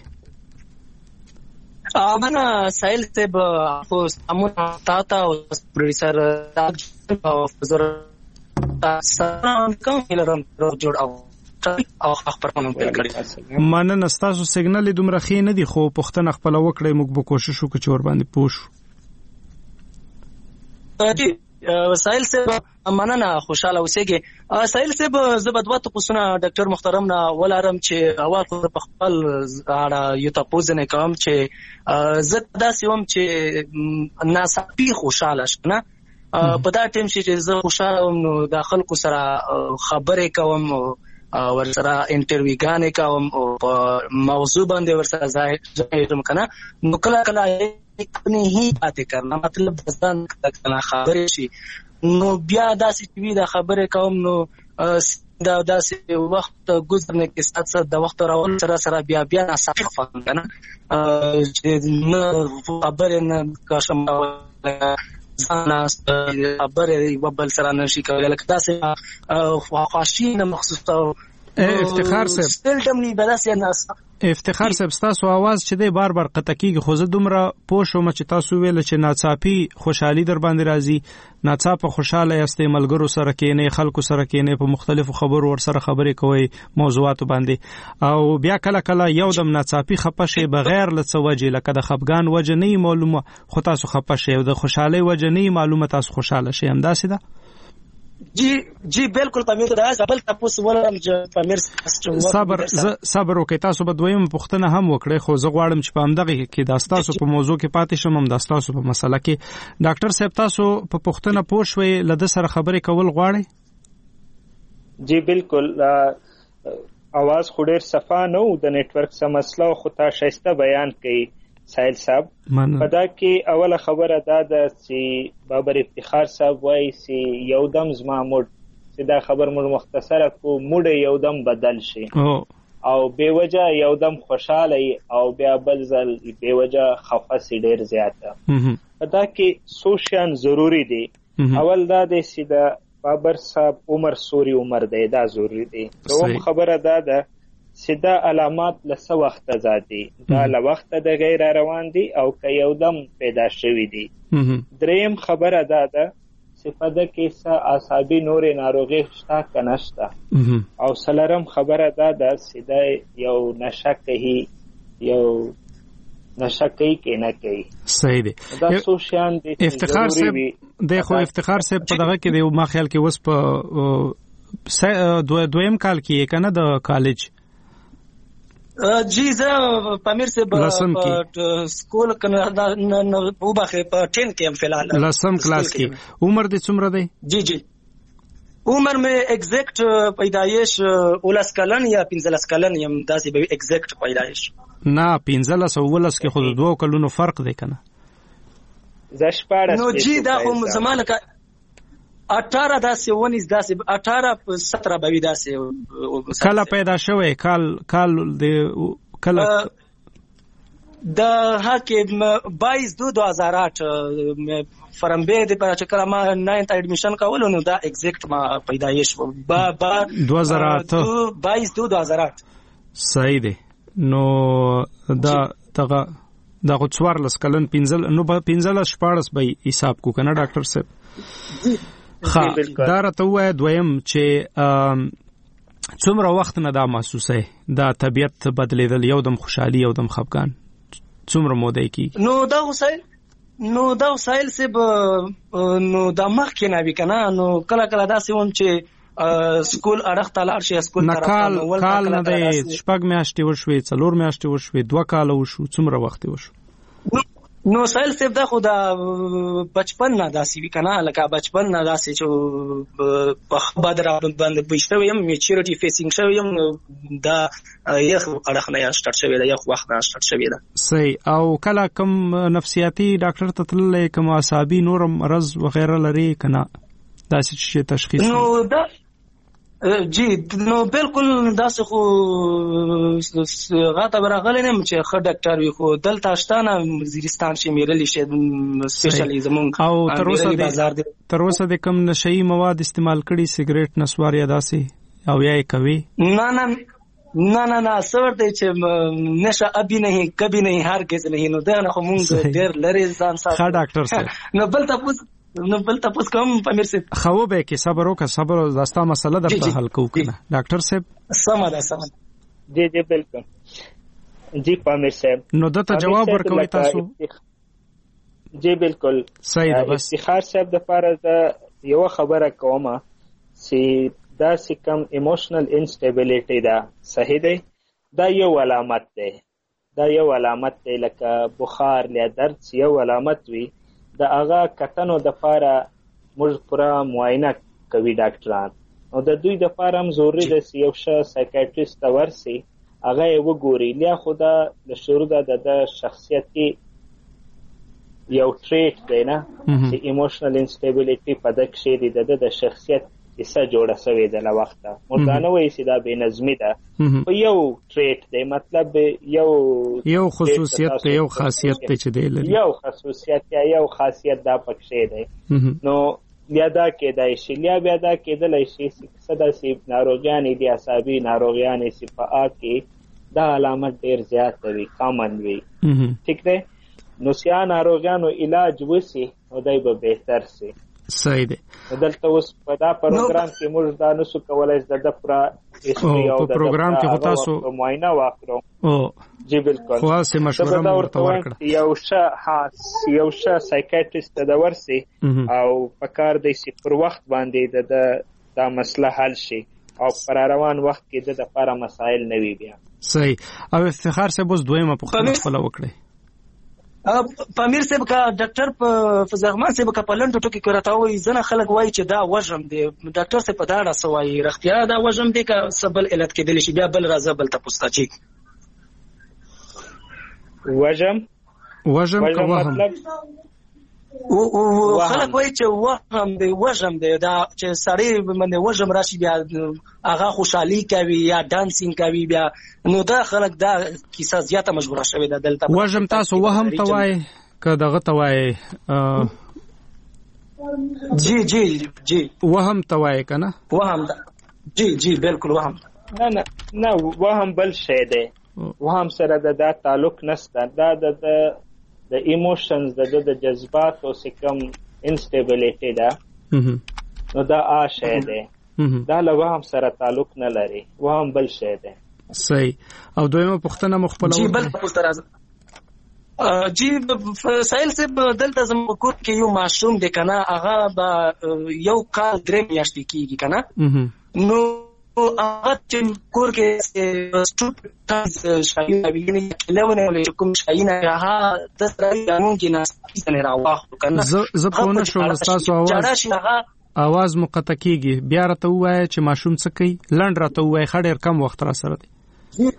امنه سایل صاحب خو امون تاتا او پروډوسر او فزر تاسو کوم لرم جوړ او او خبرونه پیل کړی. مننه. تاسو سیګنال دومره ښه نه دی، خو پښتنه خپل وکړې، موږ به کوشش وکړو چې ور باندې پوښو. جی وسایل صاحب مننه، خوشاله اوسئ. سایل صاحب زبدوه تاسو ډاکټر محترم نه ولارم چې اول خو په خپل اړه یو تاسو نه کوم چې زه داسې وم چې ناڅاپي خوشاله شنه په دا ټیم چې زه خوشاله وم نو د خلکو سره خبرې کوم، ورسره انټرویو غانې کوم او په موضوع باندې ورسره ځای کنه نو کله کله نه هی پاتې کرنا مطلب ځان کله خبرې شي نو بیا داسې وی دا خبرې کوم نو دا داسې وخت گذرنه کې سات سات د وخت راول سره سره بیا بیا ناصافي فهم کنه چې نو خبرې نه کوم ځان خبرې وبل سره نشي کولای لکه داسې خواشي نه مخصوصه. افتخار صاحب افتخار صاحب تاسو आवाज چې دی بار بار قطع کیږي، خو زه دومره پوه شوم چې تاسو ویل چې ناڅاپي خوشحالي در باندې راځي، ناڅاپه خوشاله یاستئ، ملګرو سره کېنئ، خلکو سره کېنئ، په مختلفو خبرو ور سره خبرې کوئ موضوعاتو باندې، او بیا کله کله یو دم ناڅاپي خپه شئ بغیر له څه وجې، لکه د خفګان وجه نه معلومه خو تاسو خپه شئ، او د خوشحالۍ وجه نه معلومه تاسو خوشاله شئ. همداسې ده؟ جی جی بالکل پامیر ته راځه بل تاسو ولرم چې پامیر صبر صبر وکړئ. تاسو به دویم پوښتنه هم وکړئ، خو زه غواړم چې په همدغه کې د تاسو په موضوع کې پاتې شم، هم د تاسو په مسله کې. ډاکټر صاحب تاسو په پوښتنه پوه شوئ، له د سره خبرې کول غواړئ؟ جی بالکل. اواز خو ډېر صفا نه و، د نتورک سم مسله خو تا شایسته بیان کړي سایل صاحب. په دا کې اوله خبره دا ده چې بابر افتخار صاحب وایي چې یو دم زما موډ چې دا خبر موږ مختصره کو موډ یو دم بدل شي او بے وجه یو دم خوشاله او بیا بل ځل بے وجه خفه سي ډېر زیاته. په دا کې سوشیان ضروری دي. اول دا دی چې دا بابر صاحب عمر سوري عمر دی، دا ضروری دی. دوم خبره دا ده چې دا علامات لسه وخت زادي، دا له وخت د غیر روان دي او که یو دم پیدا شوی دي. دریم خبره دا ده چې په د کې څه اعصابي نورې ناروغي شته که نشته، او څلورم خبره دا ده چې دا یو نشه کوي یو نشه کوي که نه کوي. صحیح دی. دا څو شیان دي افتخار صاحب دی. خو افتخار صاحب په دغه کې دی ما خیال کې اوس په دویم کال کې کنه د کالج؟ جی زه پامیر سے سکول کنه او باخه په ټین کې ام فلحال لسم کلاس کې. عمر دې څومره دی؟ جی جی عمر مې ایگزیکټ پیدایش ولس کلن یا پنځلس کلن یم، داسې به ایگزیکټ پیدایش نه پنځلس او ولس کې خود دوه کلونو فرق دی کنه. زه شپاړس نو جی دا هم زمانه کا اٹھارہ داسې ونیس داسې اٹھارہ سترہ به وي داسې. کله پیدا شوی کال کال د کله د هکې بائیس دو دو هزار آٹھ فرمبه د پر چې کله ما ناینت ایڈمیشن کولو نو دا ایگزیکټ ما پیدایش با با دو هزار آٹھ بائیس دو دو هزار آٹھ. صحیح دی. نو دا دغه دغه څوارلس کلن پنځل نو په پنځلس شپاړس به حساب کو کنه ډاکټر صاحب؟ خا دا راته وای دویم چې څومره وخت نه دا محسوسه دا طبيعت بدلیدل، یو دم خوشحالي یو دم خفګان، څومره موده کی؟ نو دا وسایل نو دا وسایل سب نو دا مخ کې نه وی کنه. نو کله کله دا سون چې سکول اړه تعالی شي سکول نه کال کال نه دی شپږ میاشتې وشوي، څلور میاشتې وشوي، دوه کال وشو، څومره وخت وشو؟ نو سایل سیف دا خو دا بچپن نه داسې وی کنه، لکه بچپن نه داسې چې په خبر باندې بيشته یم میچورټي فیسینګ شوی یم، دا یخ اړه نه سٹارټ شوی دا یخ وخت نه سٹارټ شوی دا. صحیح. او کله کوم نفسیاتي ډاکټر ته تللې، کوم اعصابي نور مرض وغیرہ لري کنه داسې شي تشخیص؟ نو دا جی نو بالکل داسې خو غاټه برغلې نه چې خ ډاکټر وي، خو دلته شتانه وزیرستان شي میرلی شي سپیشلیزم او تر اوسه د تر اوسه د کم نشئی مواد استعمال کړي، سیګریټ نسوار یا داسې او یا کوي؟ نه نه نه نه نه سور دی چې نشه ابي نه کبي نه هرگز نه. نو دا نه خو مونږ ډېر لري ځان ساتو. ښه ډاکټر صاحب نو بل تاسو نو بل تاسو کوم پامیر صاحب خو به کې صبر وکړه، صبر او داستا مسله درته حل کوو کنه ډاکټر صاحب؟ سم ده سم. جی جی بالکل جی پامیر صاحب. نو دته جواب ورکوي تاسو؟ جی بالکل صحیح ده. بس افتخار صاحب د پاره د یو خبره کومه چې دا سکم ایموشنل انسټیبیلیټی دا صحیح دی، دا یو علامت دی، دا یو علامت دی لکه بخار یا درد یو علامت وي، د هغه کتنو د پاره موږ پوره معاینه کوي ډاکټران، او د دوی د پاره هم ضروري ده چې یو ښه سایکیاټریست ته ورسي، هغه یې وګوري. لیا خو دا د شروع ده د شخصیت کې یو ټریټ دی نه چې ایموشنل انسټیبیلیټي په دغه کې دی، د شخصیت حصہ جوړه شوې ده له وخته. مرګانه وایي چې دا بې نظمي ده، خو یو ټریټ دی، مطلب یو یو خصوصیت دی، یو خاصیت دی چې دی لري، یو خصوصیت یا یو خاصیت دا پکې دی. نو بیا دا کېدای شي، بیا بیا دا کېدلی شي چې داسې ناروغیانې دي، اعصابي ناروغیانې چې په آ کې دا علامت ډېر زیات وي، کامن وي. ټیک دی. نو سیا ناروغیانو علاج وسي نو دی به بهتر سي. صحیح دی. دلته اوس په دا پروګرام کې موږ دا نسو کولای چې د پرا هیستوري او د پروګرام کې هوتا سو معاینه واکړو. او جی بالکل خاصه مشوره ورته ورکړه. یو ښه ها یو ښه سایکیاټریست ته د ورسي او په کار دی چې پر وخت باندې د دا مسله حل شي او پر روان وخت کې د لپاره مسائل نه وي بیا. صحیح. او افتخار صاحب اوس دویمه پوښتنه خپل وکړي. پامیر صاحب کا ډاکټر په فزغمان صاحب کا پلن ټوټو کې کړتاوي زنه خلک وایي چې دا وژم دی، ډاکټر صاحب په دا ډا سوایي رختیا دا وژم دی کا سبل علت کې دلی شي، بیا بل راځه بل تاسو ته چی وژم وژم کا وهم او خلک وایي چې وهم دی وژم دی دا چې سړی باندې وژم راشي بیا هغه خوشحالي کوي یا ډانسینګ کوي بیا، نو دا خلک دا کیسه زیاته مشهوره شوې ده دلته. وژم تاسو وهم ته وایي که دغه ته وایي؟ جی جی جی وهم ته وایي که نه؟ وهم جی جی بالکل وهم. نه نه نه وهم بل شی دی، وهم سره د دا تعلق نشته، دا د د ایموشنز د د جذبات او سکم انسټیبیلیټی ده، نو دا آ شی دی، دا له وهم سره تعلق نه لري، وهم بل شی دی. صحیح. او دویمه پوښتنه مخبله جی بل پوښتنه جی سایل صاحب دلته زموږ کور کې یو معصوم دی کنه، هغه به یو کال درې میاشتې کېږي کنه، نو هغه چې کور کې سټوډنټ شایي ویلې لونه ولې کوم شایي نه هغه د سره قانون کې نه نه راوخ کنه ز ز په نشو تاسو आवाज आवाज مقطع کیږي بیا راته وایي چې ماشوم څه کوي لند راته وایي خډیر کم وخت را سره دی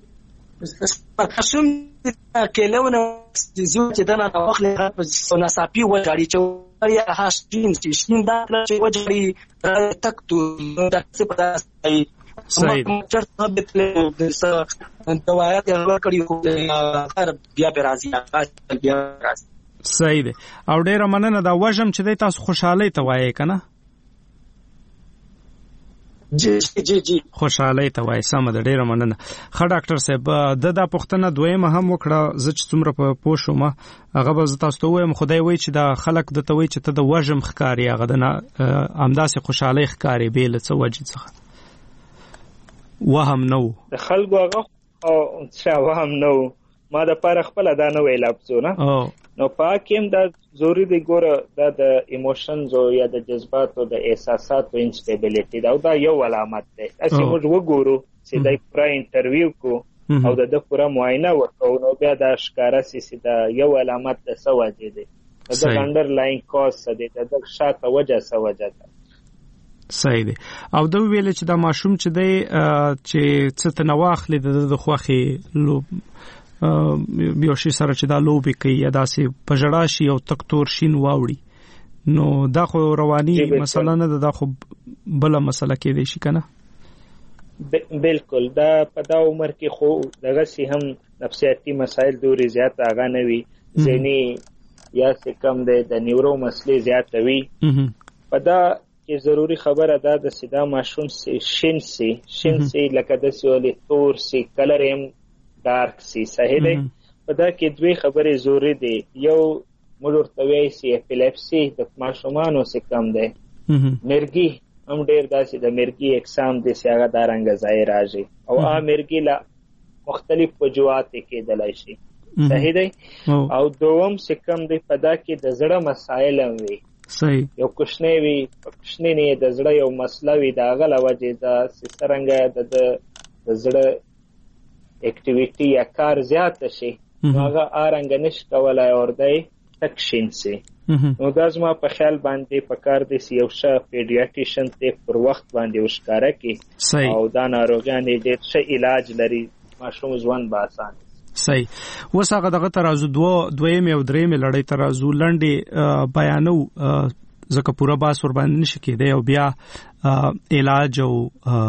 ماشوم کې لونه زو چې دنا راوخلې په سوناساپي وځړي چې یا هاشتین شین دا چې وځړي تک تو د څه په تاسو صحیح چرته به د څه دوايات یې ورکړي خو بیا به راځي بیا راځي صحیح دی او ډیره مننه دا وژم چې تاسو خوشاله ته وایي کنه جی جی جی خوشاله ته وایي سم د ډیره مننه خا ډاکټر صاحب د د پښتنه دویمه هم وکړه ز چې څومره په پوښومه هغه به تاسو ته وایم خدای وایي چې دا خلک د توي چې ته د وژم ښکاری هغه د امداسه خوشاله ښکاری بیل څه وجه څه وهم نو د خلکو هغه او څه وهم نو ما د پر خپل دا نه ویل اپسونه نو پاکیم دا زوري دی ګوره دا د ایموشنز او یا د جذباتو د احساساتو انسټیبিলিټي دا دا یو علامت ده چې موږ وګورو چې دا پرا انټرویو کو او د پورا معاینه وکړو نو بیا دا ښکارا سي دا یو علامت ده سواجه دي دا انډرلاین کاز څه دي دا شاته وجه سواجه ده صحیح دی او دا ویل چې دا ماشوم چې دی چې څه تنواخلي د خوخي لو بیا شي سره چې دا لوبي کوي یا داسې پجړا شي او تک تور شین واوړي نو دا خو رواني مسله نه ده خو بل مسله کې دی شي کنه بالکل دا په دا عمر کې خو دغه سي هم نفسیاتي مسایل ډوري زیات اغا نه وي ځینی یا څه کم دی د نیورو مسلې زیات وي په دا کې ضروری خبره ده د سیدا ماشوم سي شین سي شین سي لکه د سیولې تور سي کلر هم ډارک سي صحیح دی په دا کې دوی خبرې ضروری دي یو مورتوي سي اپیلیپسي د ماشومانو څخه کم دی مرګي هم ډېر داسې د مرګي اقسام دي چې هغه دارنګ ځای راځي او ا مرګي لا مختلف وجوهات کې دلای شي صحیح دی او دوم څخه کم دی په دا کې د زړه مسائل هم وي صحیح یو کوښنه وي کوښنه نه د زړه یو مسله وي دا غل وجه دا څنګه د د زړه اکټیویټي یا کار زیات شي هغه آرنګ نش کولای اوردی تکشین سي نو دا زما په خیال باندې په کار دي یو ښه پیډیاټریشن ته پر وخت باندې وشکاره کی او دا ناروغان دې ښه علاج لري ماشوم ځوان با آسان صحیح وسغه دغه ترازو دوه دویم او دریم لړۍ ترازو لنډي بیانو ځکه پورا باس ور باندې نشي کېدی او بیا علاج او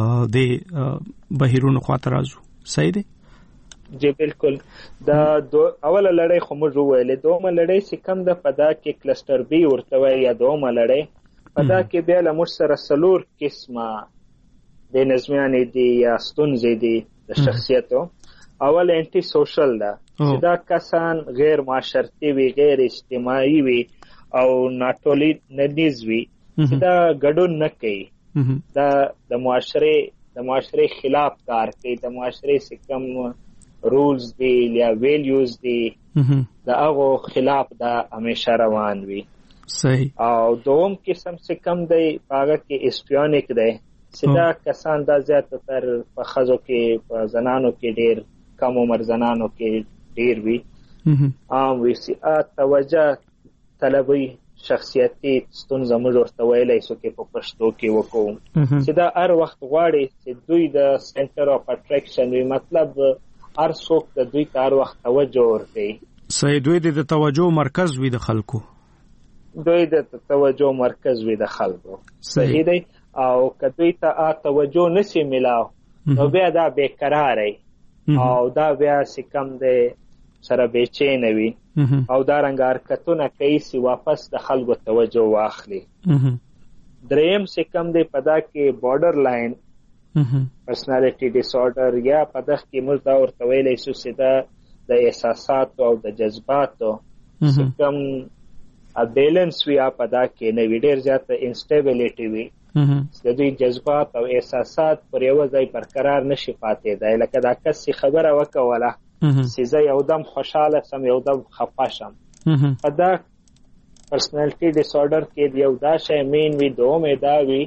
د بهیرونو خوا ترازو صحیح دی جی بالکل دا دو اوله لړۍ خو موږ ویلې دومره لړۍ چې کم د پدا کې کلستر بی ورته وی یا دومره لړۍ پدا کې بیا له موږ سره سلور قسمه د نظمیانې دي یا ستونزې دي د شخصیتو اول انټي سوشل دا چې دا کسان غیر معاشرتي وي غیر اجتماعي وي او ناټولي ندیز وي چې دا ګډون نه کوي دا د معاشره د معاشره خلاف کار کوي د معاشره سکم رولز دی یا ویلیوز دی دا هغه خلاف دا همیشه روان وي صحیح او دوم قسم څه کم دی هغه کې اسپیونیک دی سدا کسان دا زیات تر په خزو کې په زنانو کې ډیر کم عمر زنانو کې ډیر وي عام وي سي توجه طلبي شخصیتي ستونزه موږ ورته ویلای شو کې په پښتو کې وکړو چې دا هر وخت غواړي چې دوی د سنټر اف اټریکشن وي مطلب هر څوک د دوی کار وخت توجه ورکړي صحیح دوی د توجه مرکز وي د خلکو دوی د توجه مرکز وي د خلکو صحیح دی او کدوې ته توجه نشي ملاو نو بیا دا بیقرار او دا بیا سکم دی سره بیچین وي او دا رنګ حرکتونه کوي چې واپس د خلکو توجه واخلي دریم سکم دی پدا کې بارډر لاین پرسنالټي ډیس آرډر یا پدغه کې موږ دا ورته ویلای شو چې دا د احساساتو او د جذباتو سکم ا بیلنس وی پدا کې نه ویډر زیات انسټیبিলিټي وي د دوی جذبات او احساسات پر یو ځای برقرار نشي پاتې دی لکه دا کس خبره وکوله چې زه یو دم خوشاله سم یو دم خفه شم پدا پرسنالټي ډیس آرډر کې یو دا شی مین وی دومره دا وی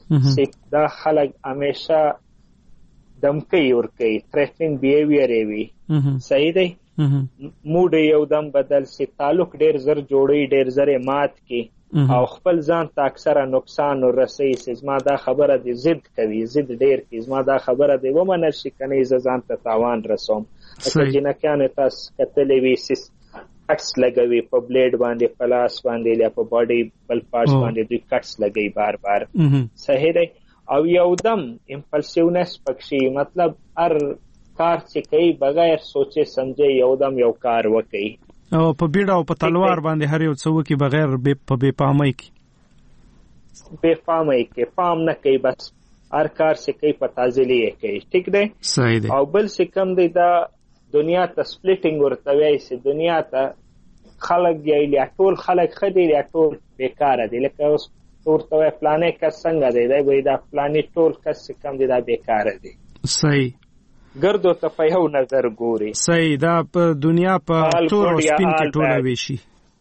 چې دا خلک همیشه دمکی ورکی تریټینګ بیهیویر وي صحیح دی موډ یو دم بدل سي تعلق ډیر زر جوړي ډیر زر مات کی او خپل ځان ته اکثره نقصان ورسي زما دا خبره دي ضد کوي ضد ډیر کی زما دا خبره دی ومنل شي کني ځان ته تاوان رسوم چې جنکان تاسو کتلې وي سیس کټس لګوي په بلیډ باندې پلاس باندې یا په باډي بل پارټس باندې دوی کټس لګي بار بار صحیح دی او یو دم امپلسیونس پکشي مطلب هر کار چې کوي بغیر سوچې سمجھې یو دم یو کار وکړي او په بیړه او په تلوار باندې هر یو څه وکړي بغیر په بے پامۍ کې بے پامۍ کې پام نه کوي بس هر کار چې کوي په تازلي یې کوي ٹھیک دی صحیح دی او بل څه کم دی دا دنیا ته سپلیټینګ ورته وایي چې دنیا ته خلک یا ټول خلک خدي یا ټول بیکاره دي لکه اوس ورته وایي پلانې کس څنګه دی دی وایي دا پلانې ټول کس چې کم دی دا بیکاره دي صحیح ګردو ته په یو نظر ګوري صحیح دا په دنیا په تور او سپین کې ټوله ویشي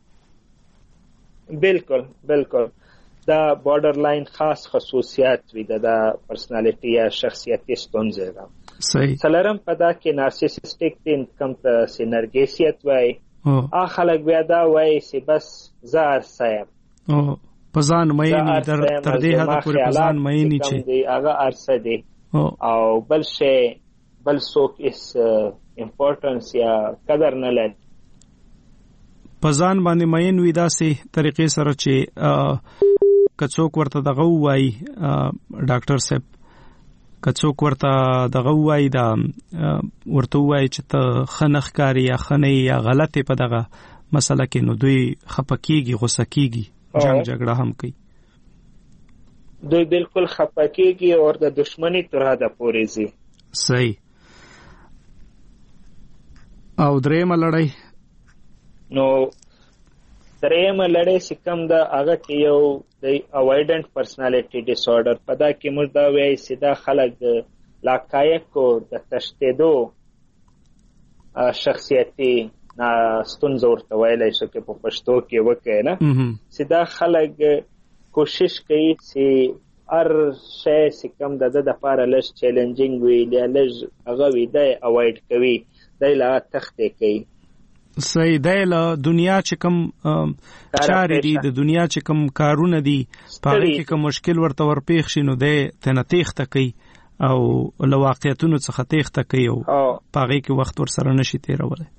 بالکل بالکل دا بارډر لاین خاص خصوصیات وي دا پرسنالټي یا شخصیتي ستونزې ده صحیح څلورم په دا کې نارسیسټیک دین کم ته سینرګیسیت وای ا خلک بیا دا وای چې بس زار سایم او پزان مېنی تر تر دې حد پورې پزان مېنی چې هغه ارسه دی او بل شی بل څوک اس امپورټنس یا قدر نه لري پزان باندې مېن وی داسې طریقې سره چې کڅوک ورته دغه وای ډاکټر صاحب کڅوک ورته دغه وای دا ورته وای چې ته خنخ کاری یا خنې یا غلطه په دغه مسله کې نو دوی خپکیږي غوسه کیږي جنگ جګړه هم کوي دوی بالکل خپکیږي او د دشمنی تر حده پورې زی صحیح او درېمه لړۍ نو درېمه لړۍ چې کوم دا هغه کې یو د اوایډنټ پرسنالټي ډیس آرډر په دا کې موږ دا وایي چې دا خلک د لاقایقو د تشدیدو شخصیتي نا ستونزه ورته ویلی شو کې په پښتو کې وکړي نه چې دا خلک کوشش کوي چې هر شی چې کوم د ده دپاره لږ چیلنجینګ وي یا لږ هغه وي دی اوایډ کوي دی له هغه تختې کوي صحیح دی له دنیا چې کوم چارې دي د دنیا چې کوم کارونه دي په هغې کې کوم مشکل ورته ورپېښ شي نو دی تېنه تېښته کوي او له واقعیتونو څخه تېښته کوي او په هغې کې وخت ورسره نشي تېرولی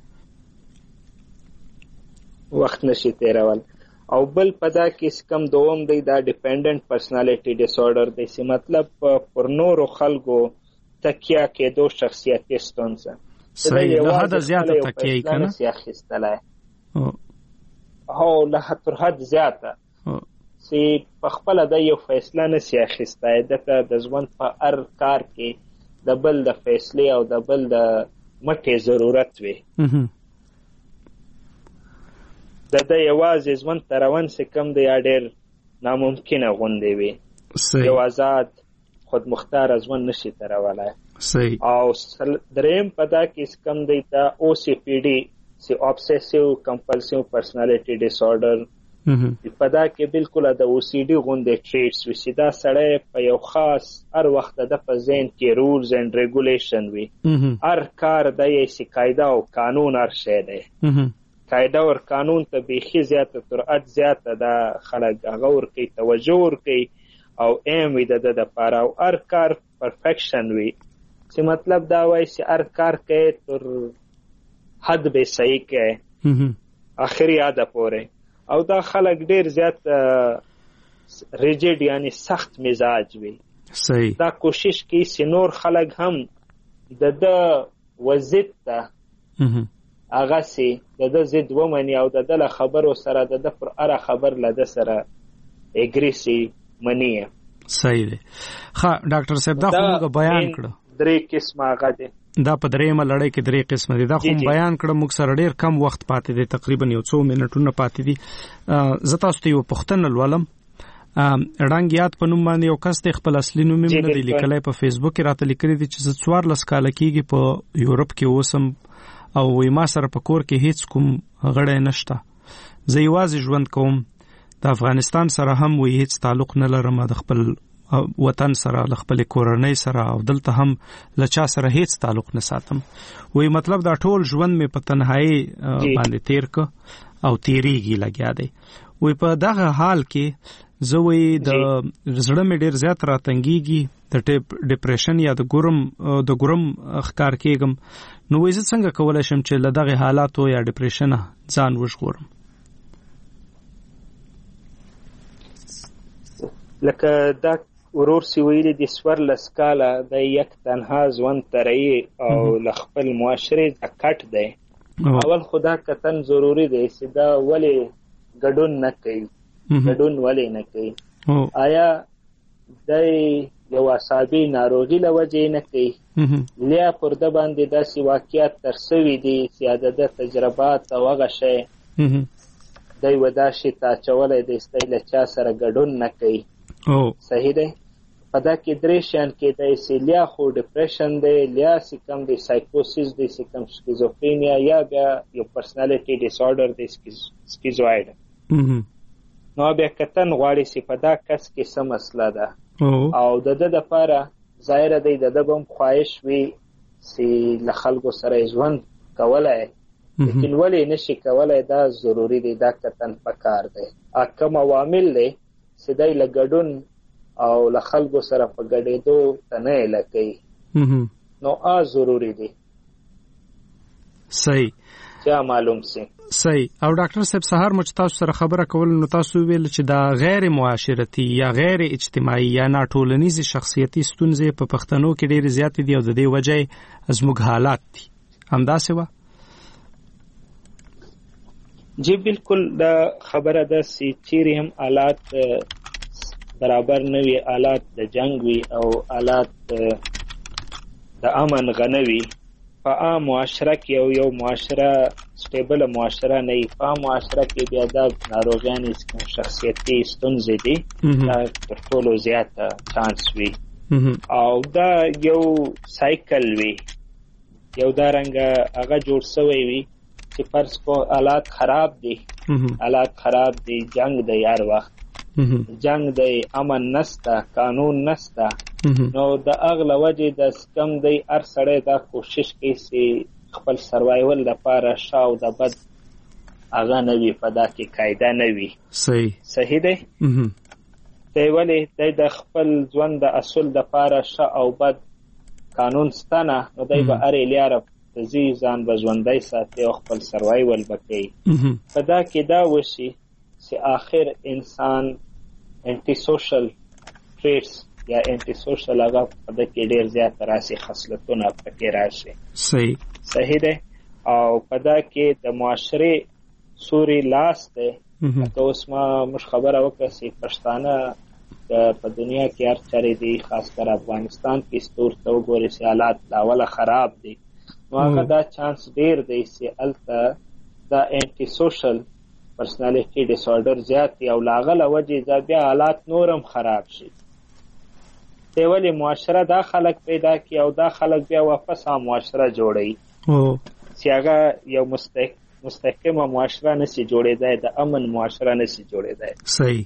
وخت نشي تېرول او بل په دا کې کم دوم دی دا ډیپینډنٹ پرسنالټي ډیس آرډر دی چې مطلب پر نورو خلکو تکیه کېدو شخصیتي ستونزه صحیح له حده زیاته تکیه کنه نشي اخیستلی هو له تر حد زیاته چې په خپله د یو فیصله نشي اخیستی دته د ژوند په هر کار کې د بل د فیصلې او د بل د مټې ضرورت وي د د یوازې ژوند ته روان چې کوم دی ډېر ناممکنه غوندې وي یو آزاد خودمختاره ژوند نشي ترولی صحیح او درېیم په دا کې کوم دی دا او سی پی ډي چې obsessive compulsive personality disorder په دا کې بالکل د او سی ډي غوندې ټریټس وي چې دا سړی په یو خاص هر وخت د په ذهن کې رولز اینډ ریګولیشن وي هر کار د یې چې قاعده او قانون هر شی دی قاعده او قانون ته بیخي زیاته تر حد زیاته دا خلک هغه ورکوي توجه ورکوي او ایم وي د ده دپاره او هر کار پرفیکشن وي چې مطلب دا وایي چې هر کار کوي تر حد به صحیح کوي آخري حده پورې او دا خلک ډېر زیات ریجډ یعنی سخت مزاج وي صحیح دا کوشش کوي چې نور خلک هم د ده وضد ته هغه سي د د ضد ومني او د د له خبرو سره د د پر هره خبر له د سره اګري سي مني صحیح دی ښه ډاکټر صاحب دا خو موږ بیان کړه درې قسمه هغه دی دا په درېیمه لړۍ کې درې قسمه دي دا خو بیان کړه موږ سره ډېر کم وخت پاتې دی تقریبا یو څو منټونه پاتې دي زه تاسو ته یو پوښتنه لولم ړنګ یاد په نوم باندې یو کس دی خپل اصلي نوم یې نه دی لیکلی په فیسبوک کې راته لیکلی دی چې زه څوارلس کاله کېږي په یورپ کې اوسم او وی ما سره په کور کې هیڅ کوم غړی نشته زه یوازې ژوند کوم د افغانستان سره هم وی هیڅ تعلق نه لرم د خپل وطن سره ل خپل کورنۍ سره او دلته هم لچا سره هیڅ تعلق نه ساتم. وای مطلب دا ټول ژوند مې په تنهایی باندې تیر ک او تیریږي لګیا دی. وای په دغه حال کې زه وای د زړه مې ډیر زیات راتنګيږي، د ډیپریشن یا د ګورم د ګورم ښکار کېږم. نو وای زه څنګه کولای شم چې له دغه حالاتو یا ډیپریشن ځان وژغورم؟ لکه دا ورور سی ویلي د سور لسکاله د یک تنها ژوند ترې او ل خپل معاشري د کټ دی. اول خدا کتن ضروری دی چې دا ولې ګډون نه کوي، ګډون ولې نه کوي؟ آیا د یو عصبي ناروغي له وجې نه کوي؟ لیا پر د باندې داسې واقعیت تر سوي دي چې د تجربات او هغه شی دی ودا شي تا چولې د استایل چا سره ګډون نه کوي؟ او صحیح دی. په دا کې درې شان کې د سیلیا خو ډیپریشن دی، لیا سیکم دی سایکوسیس دی، سیکم سکیزوفرینیا، یا بیا یو پرسنالټي ډیس آرډر دی سکیزوئید. نو بیا کتن غواړي چې په دا کس کې څه مسله ده او د د لپاره ظاهر دی د د بم خواهش وي چې له خلکو سره ژوند کولای، لیکن ولې نشي کولای دا ضروری دی، دا کتن پکار دی. کوم عوامل دی چې دای له ګډون او له خلکو سره په ګډېدو ته نه لکوي، نو آ ضروری دی. صحیح چا معلوم سي. صحیح. او ډاکټر صاحب سهار مو تاسو سره خبره کول نو تاسو ویل چې دا غیر معاشرتي یا غیر اجتماعي یا ناټولنیز شخصیتي ستونزې په پښتنو کې ډېر زیات دي او د دې وجې زموږ حالات دي، همداسې وه؟ جی بالکل دا خبره ده چې چیرې هم حالات برابر نه وي، حالات د جنگ وي او حالات د امن غنوي، په عام معاشره کې یو یو معاشره سټیبل معاشره نه وي، په عام معاشره کې بیا دا ناروغیانې شخصیتي ستونزې دي دا تر ټولو زیاته چانس وي او دا یو سایکل وي، یو دا رنګه هغه جوړ سوی وي چې فرض کو حالات خراب دي، حالات خراب دي، جنگ دی، هر وخت جنگ دی، امن نستا، قانون نستا، نو د اغله وجه د سکم دی هر سړی دا کوشش کوي چې خپل سروایول لپاره شاو د بد هغه نه وي، په دا کې قاعده نه وي. صحیح صحیح دی. دی ولې دی د خپل ژوند د اصول لپاره ښه او بد قانون ستنه، نو دی به هرې لیاره تزي ځان به ژوندی ساتي او خپل سروایول به کوي. په دا کې دا وشي چې آخر انسان انټي سوشل ټریټس یا انټي سوشل هغه په دا کې ډېر زیات راسي، خصلتونه پکې راشي. صحیح صحیح دی. او په دا کې د معاشرې سوري لاس دی. لکه اوس ما موږ خبره وکړه چې پښتانه په دنیا کې هر چارې دي، خاص کر افغانستان کې ستور ته وګورئ چې حالات له اوله خراب دي، نو هغه دا چانس ډیر دی چې الته دا انټي سوشل پرسنالټي ډیس آرډر زیات دی او لاغله وجې دا بیا حالات نورم خراب شي. دی ولې معاشره دا خلک پیدا کی او دا خلک بیا واپس هم معاشره جوړوي چې هغه یو مستحکمه معاشره نشي جوړېدای، د امن معاشره نشي جوړېدای. صحیح.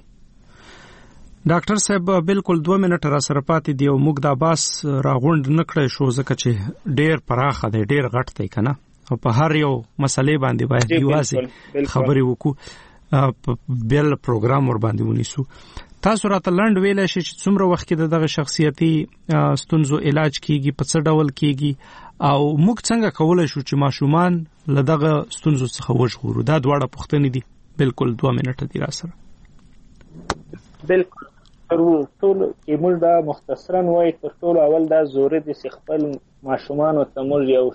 ډاکټر صاحب بالکل دوه منټه را سره پاتې دی او موږ دا باس راغونډ نه کړی شو ځکه چې ډېر پراخه دی، ډېر غټ دی که نه، او په هر یو مسلې باندې باید یوازې خبرې وکړو، بل پروګرام ور باندې ونیسو. تاسو راته لنډ ویلی شئ چې څومره وخت کې د دغه شخصیتي ستونزو علاج کیږي، په څه ډول کیږي او موږ څنګه کولی شو چې ماشومان له دغه ستونزو څخه وژغورو؟ دا دواړه پوښتنې دي. بالکل دوه منټه دي را سره. بالکل تر ټولو کې موږ دا مختصرا وایي تر ټولو اول دا ضروري دي چې خپل ماشومانو ته موږ یو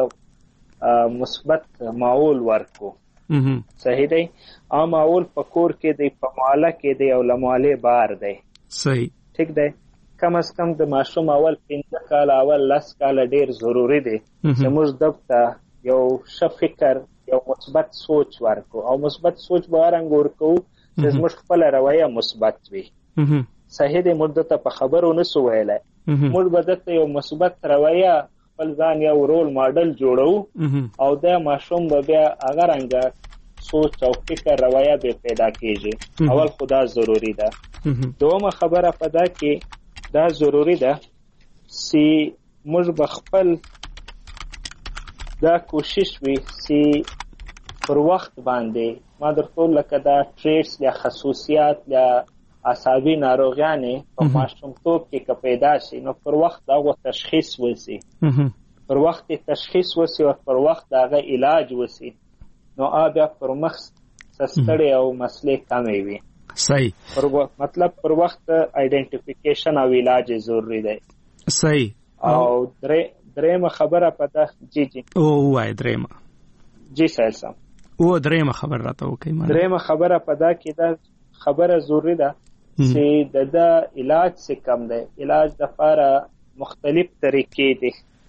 ښه مثبت ماحول ورکړو. صحیح دی. عام ماحول په کور کې دی، په محله کې دی او له محلې بهر دی. صحیح ټیک دی. کم از کم د ماشوم اول پنځه کاله اول لس کاله ډېر ضروري دی چې موږ دب ته یو ښه فکر، یو مثبت سوچ ورکړو او مثبت سوچ به هر رنګ ورکوو چې زموږ خپله رویه مثبت وي. صحیح دی. موږ دته په خبرو نسو ویلی، موږ به دته یو مثبت رویه خپل ځان یو رول ماډل جوړو او دا ماشوم به بیا هغه رنګه سوچ او فکر رویه به پیدا کیږي. اول خدا ضروری ده. دومه خبره په دا کې دا ضروری ده چې موږ بخپل دا کوشش وي چې پر وخت باندې ما درته لکه دا ټریټس یا خصوصیات یا اعصابي ناروغیانې په ماشومتوب کې که پیدا شي نو پر وخت هغه تشخیص وسی پر وخت تشخیص وسی او پر وخت هغه علاج وسی نو بیا پر مخ سستړی او مسلې کمې وي. صحیح. پر مطلب پر وخت آئیډینټیفیکیشن او علاج ضروری دی. صحیح. او درې درېمه خبره پته جی جی او وای درېمه جی سهیل صاحب او درېمه خبره راته وکړئ. درېمه خبره پده کې دا خبره ضروری ده چې د دا علاج څه کم دی. علاج د لپاره مختلف طریقې دي.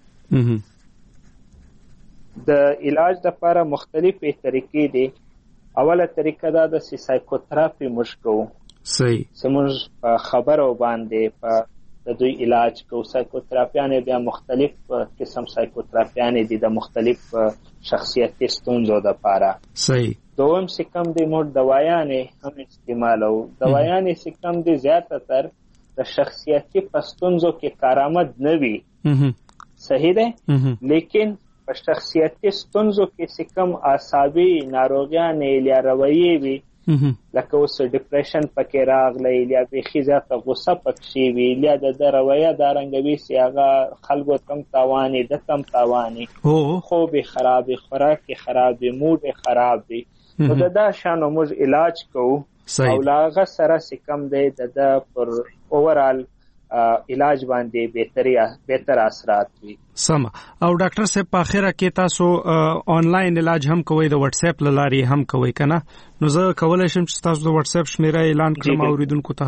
د علاج د لپاره مختلفې طریقې دي. اوله طریقه دا د سایکوتراپي موږ کوو. صحیح. زموږ په خبرو باندې په د دوی علاج کوو. سایکوتراپیانې بیا مختلف قسم سایکوتراپیانې دي د مختلف شخصیتي ستونزو د لپاره. صحیح. دوم چې کم دی موږ دوايانې هم استعمالو. دوايانې چې کم دی زیاته تر د شخصیتي پستونزو کې کارآمد نه وي. صحیح ده. لیکن په شخصیتي ستونزو کې چې کم اعصابي ناروغیانې یا رویې وي لکه اوس ډیپریشن پکې راغلی یا بیخي زیاته غوسه پکې وي یا د رویه دارنګوي چې هغه خلکو تم تاوانې د تم تاوانې خوب خراب خوراک خراب موډ خراب وي نو د دا شانو موږ علاج کوو او لاغه سره چې کم دی د پر اوورال علاج باندې بهتري بهتر اثرات وي. سم. او ډاکټر صاحب په اخره کې تاسو آنلاین علاج هم کوئ د واتس اپ لاري هم کوئ کنه نو زه کولای شم چې تاسو د واتس اپ شمیره اعلان کړم اوریدونکو ته.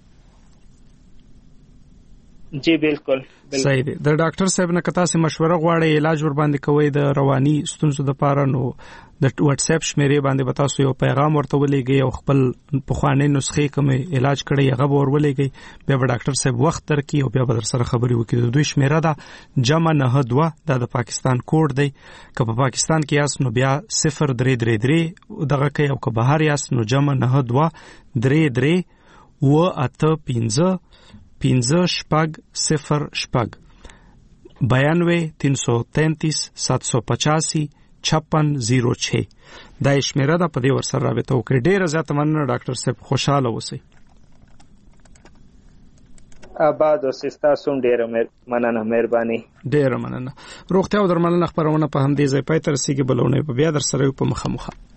جی بالکل. صحیح دی. د ډاکټر صاحب نه کتا سي مشوره غواړي علاج ور باندې کوي د رواني ستونزو د پاره نو د واتس اپ شمیره باندې بتاسو یو پیغام ورته ولېږي او خپل پخوانی نسخې کوم علاج کړي هغه ور ولېږي بیا به ډاکټر صاحب وخت ترکي او بیا به در سره خبري وکړي. د دوی شمیره دا جمع نه دوه دا د پاکستان کوډ دی. که په پاکستان کې یاس نو بیا صفر درې درې درې دغه کوي او که بهر یاس نو جمع نه دوه درې درې و اته پنځه پنځه شپږ صفر شپږ بیانوے تین سو تینتیس سات سو پچاسی چھپن زیرو چھ دا شمیره ده په دې ور سره رابطه وکړئ. ډیره زیاته مننه ډاکټر صاحب خوشاله اوسئ. آباد اوسئ. تاسو ډیره مننه مهرباني. ډیره مننه. روغتیا او درملنه خبرونه په همدې ځای پای ته رسیدي بلونه په بیا در سره په مخه مخه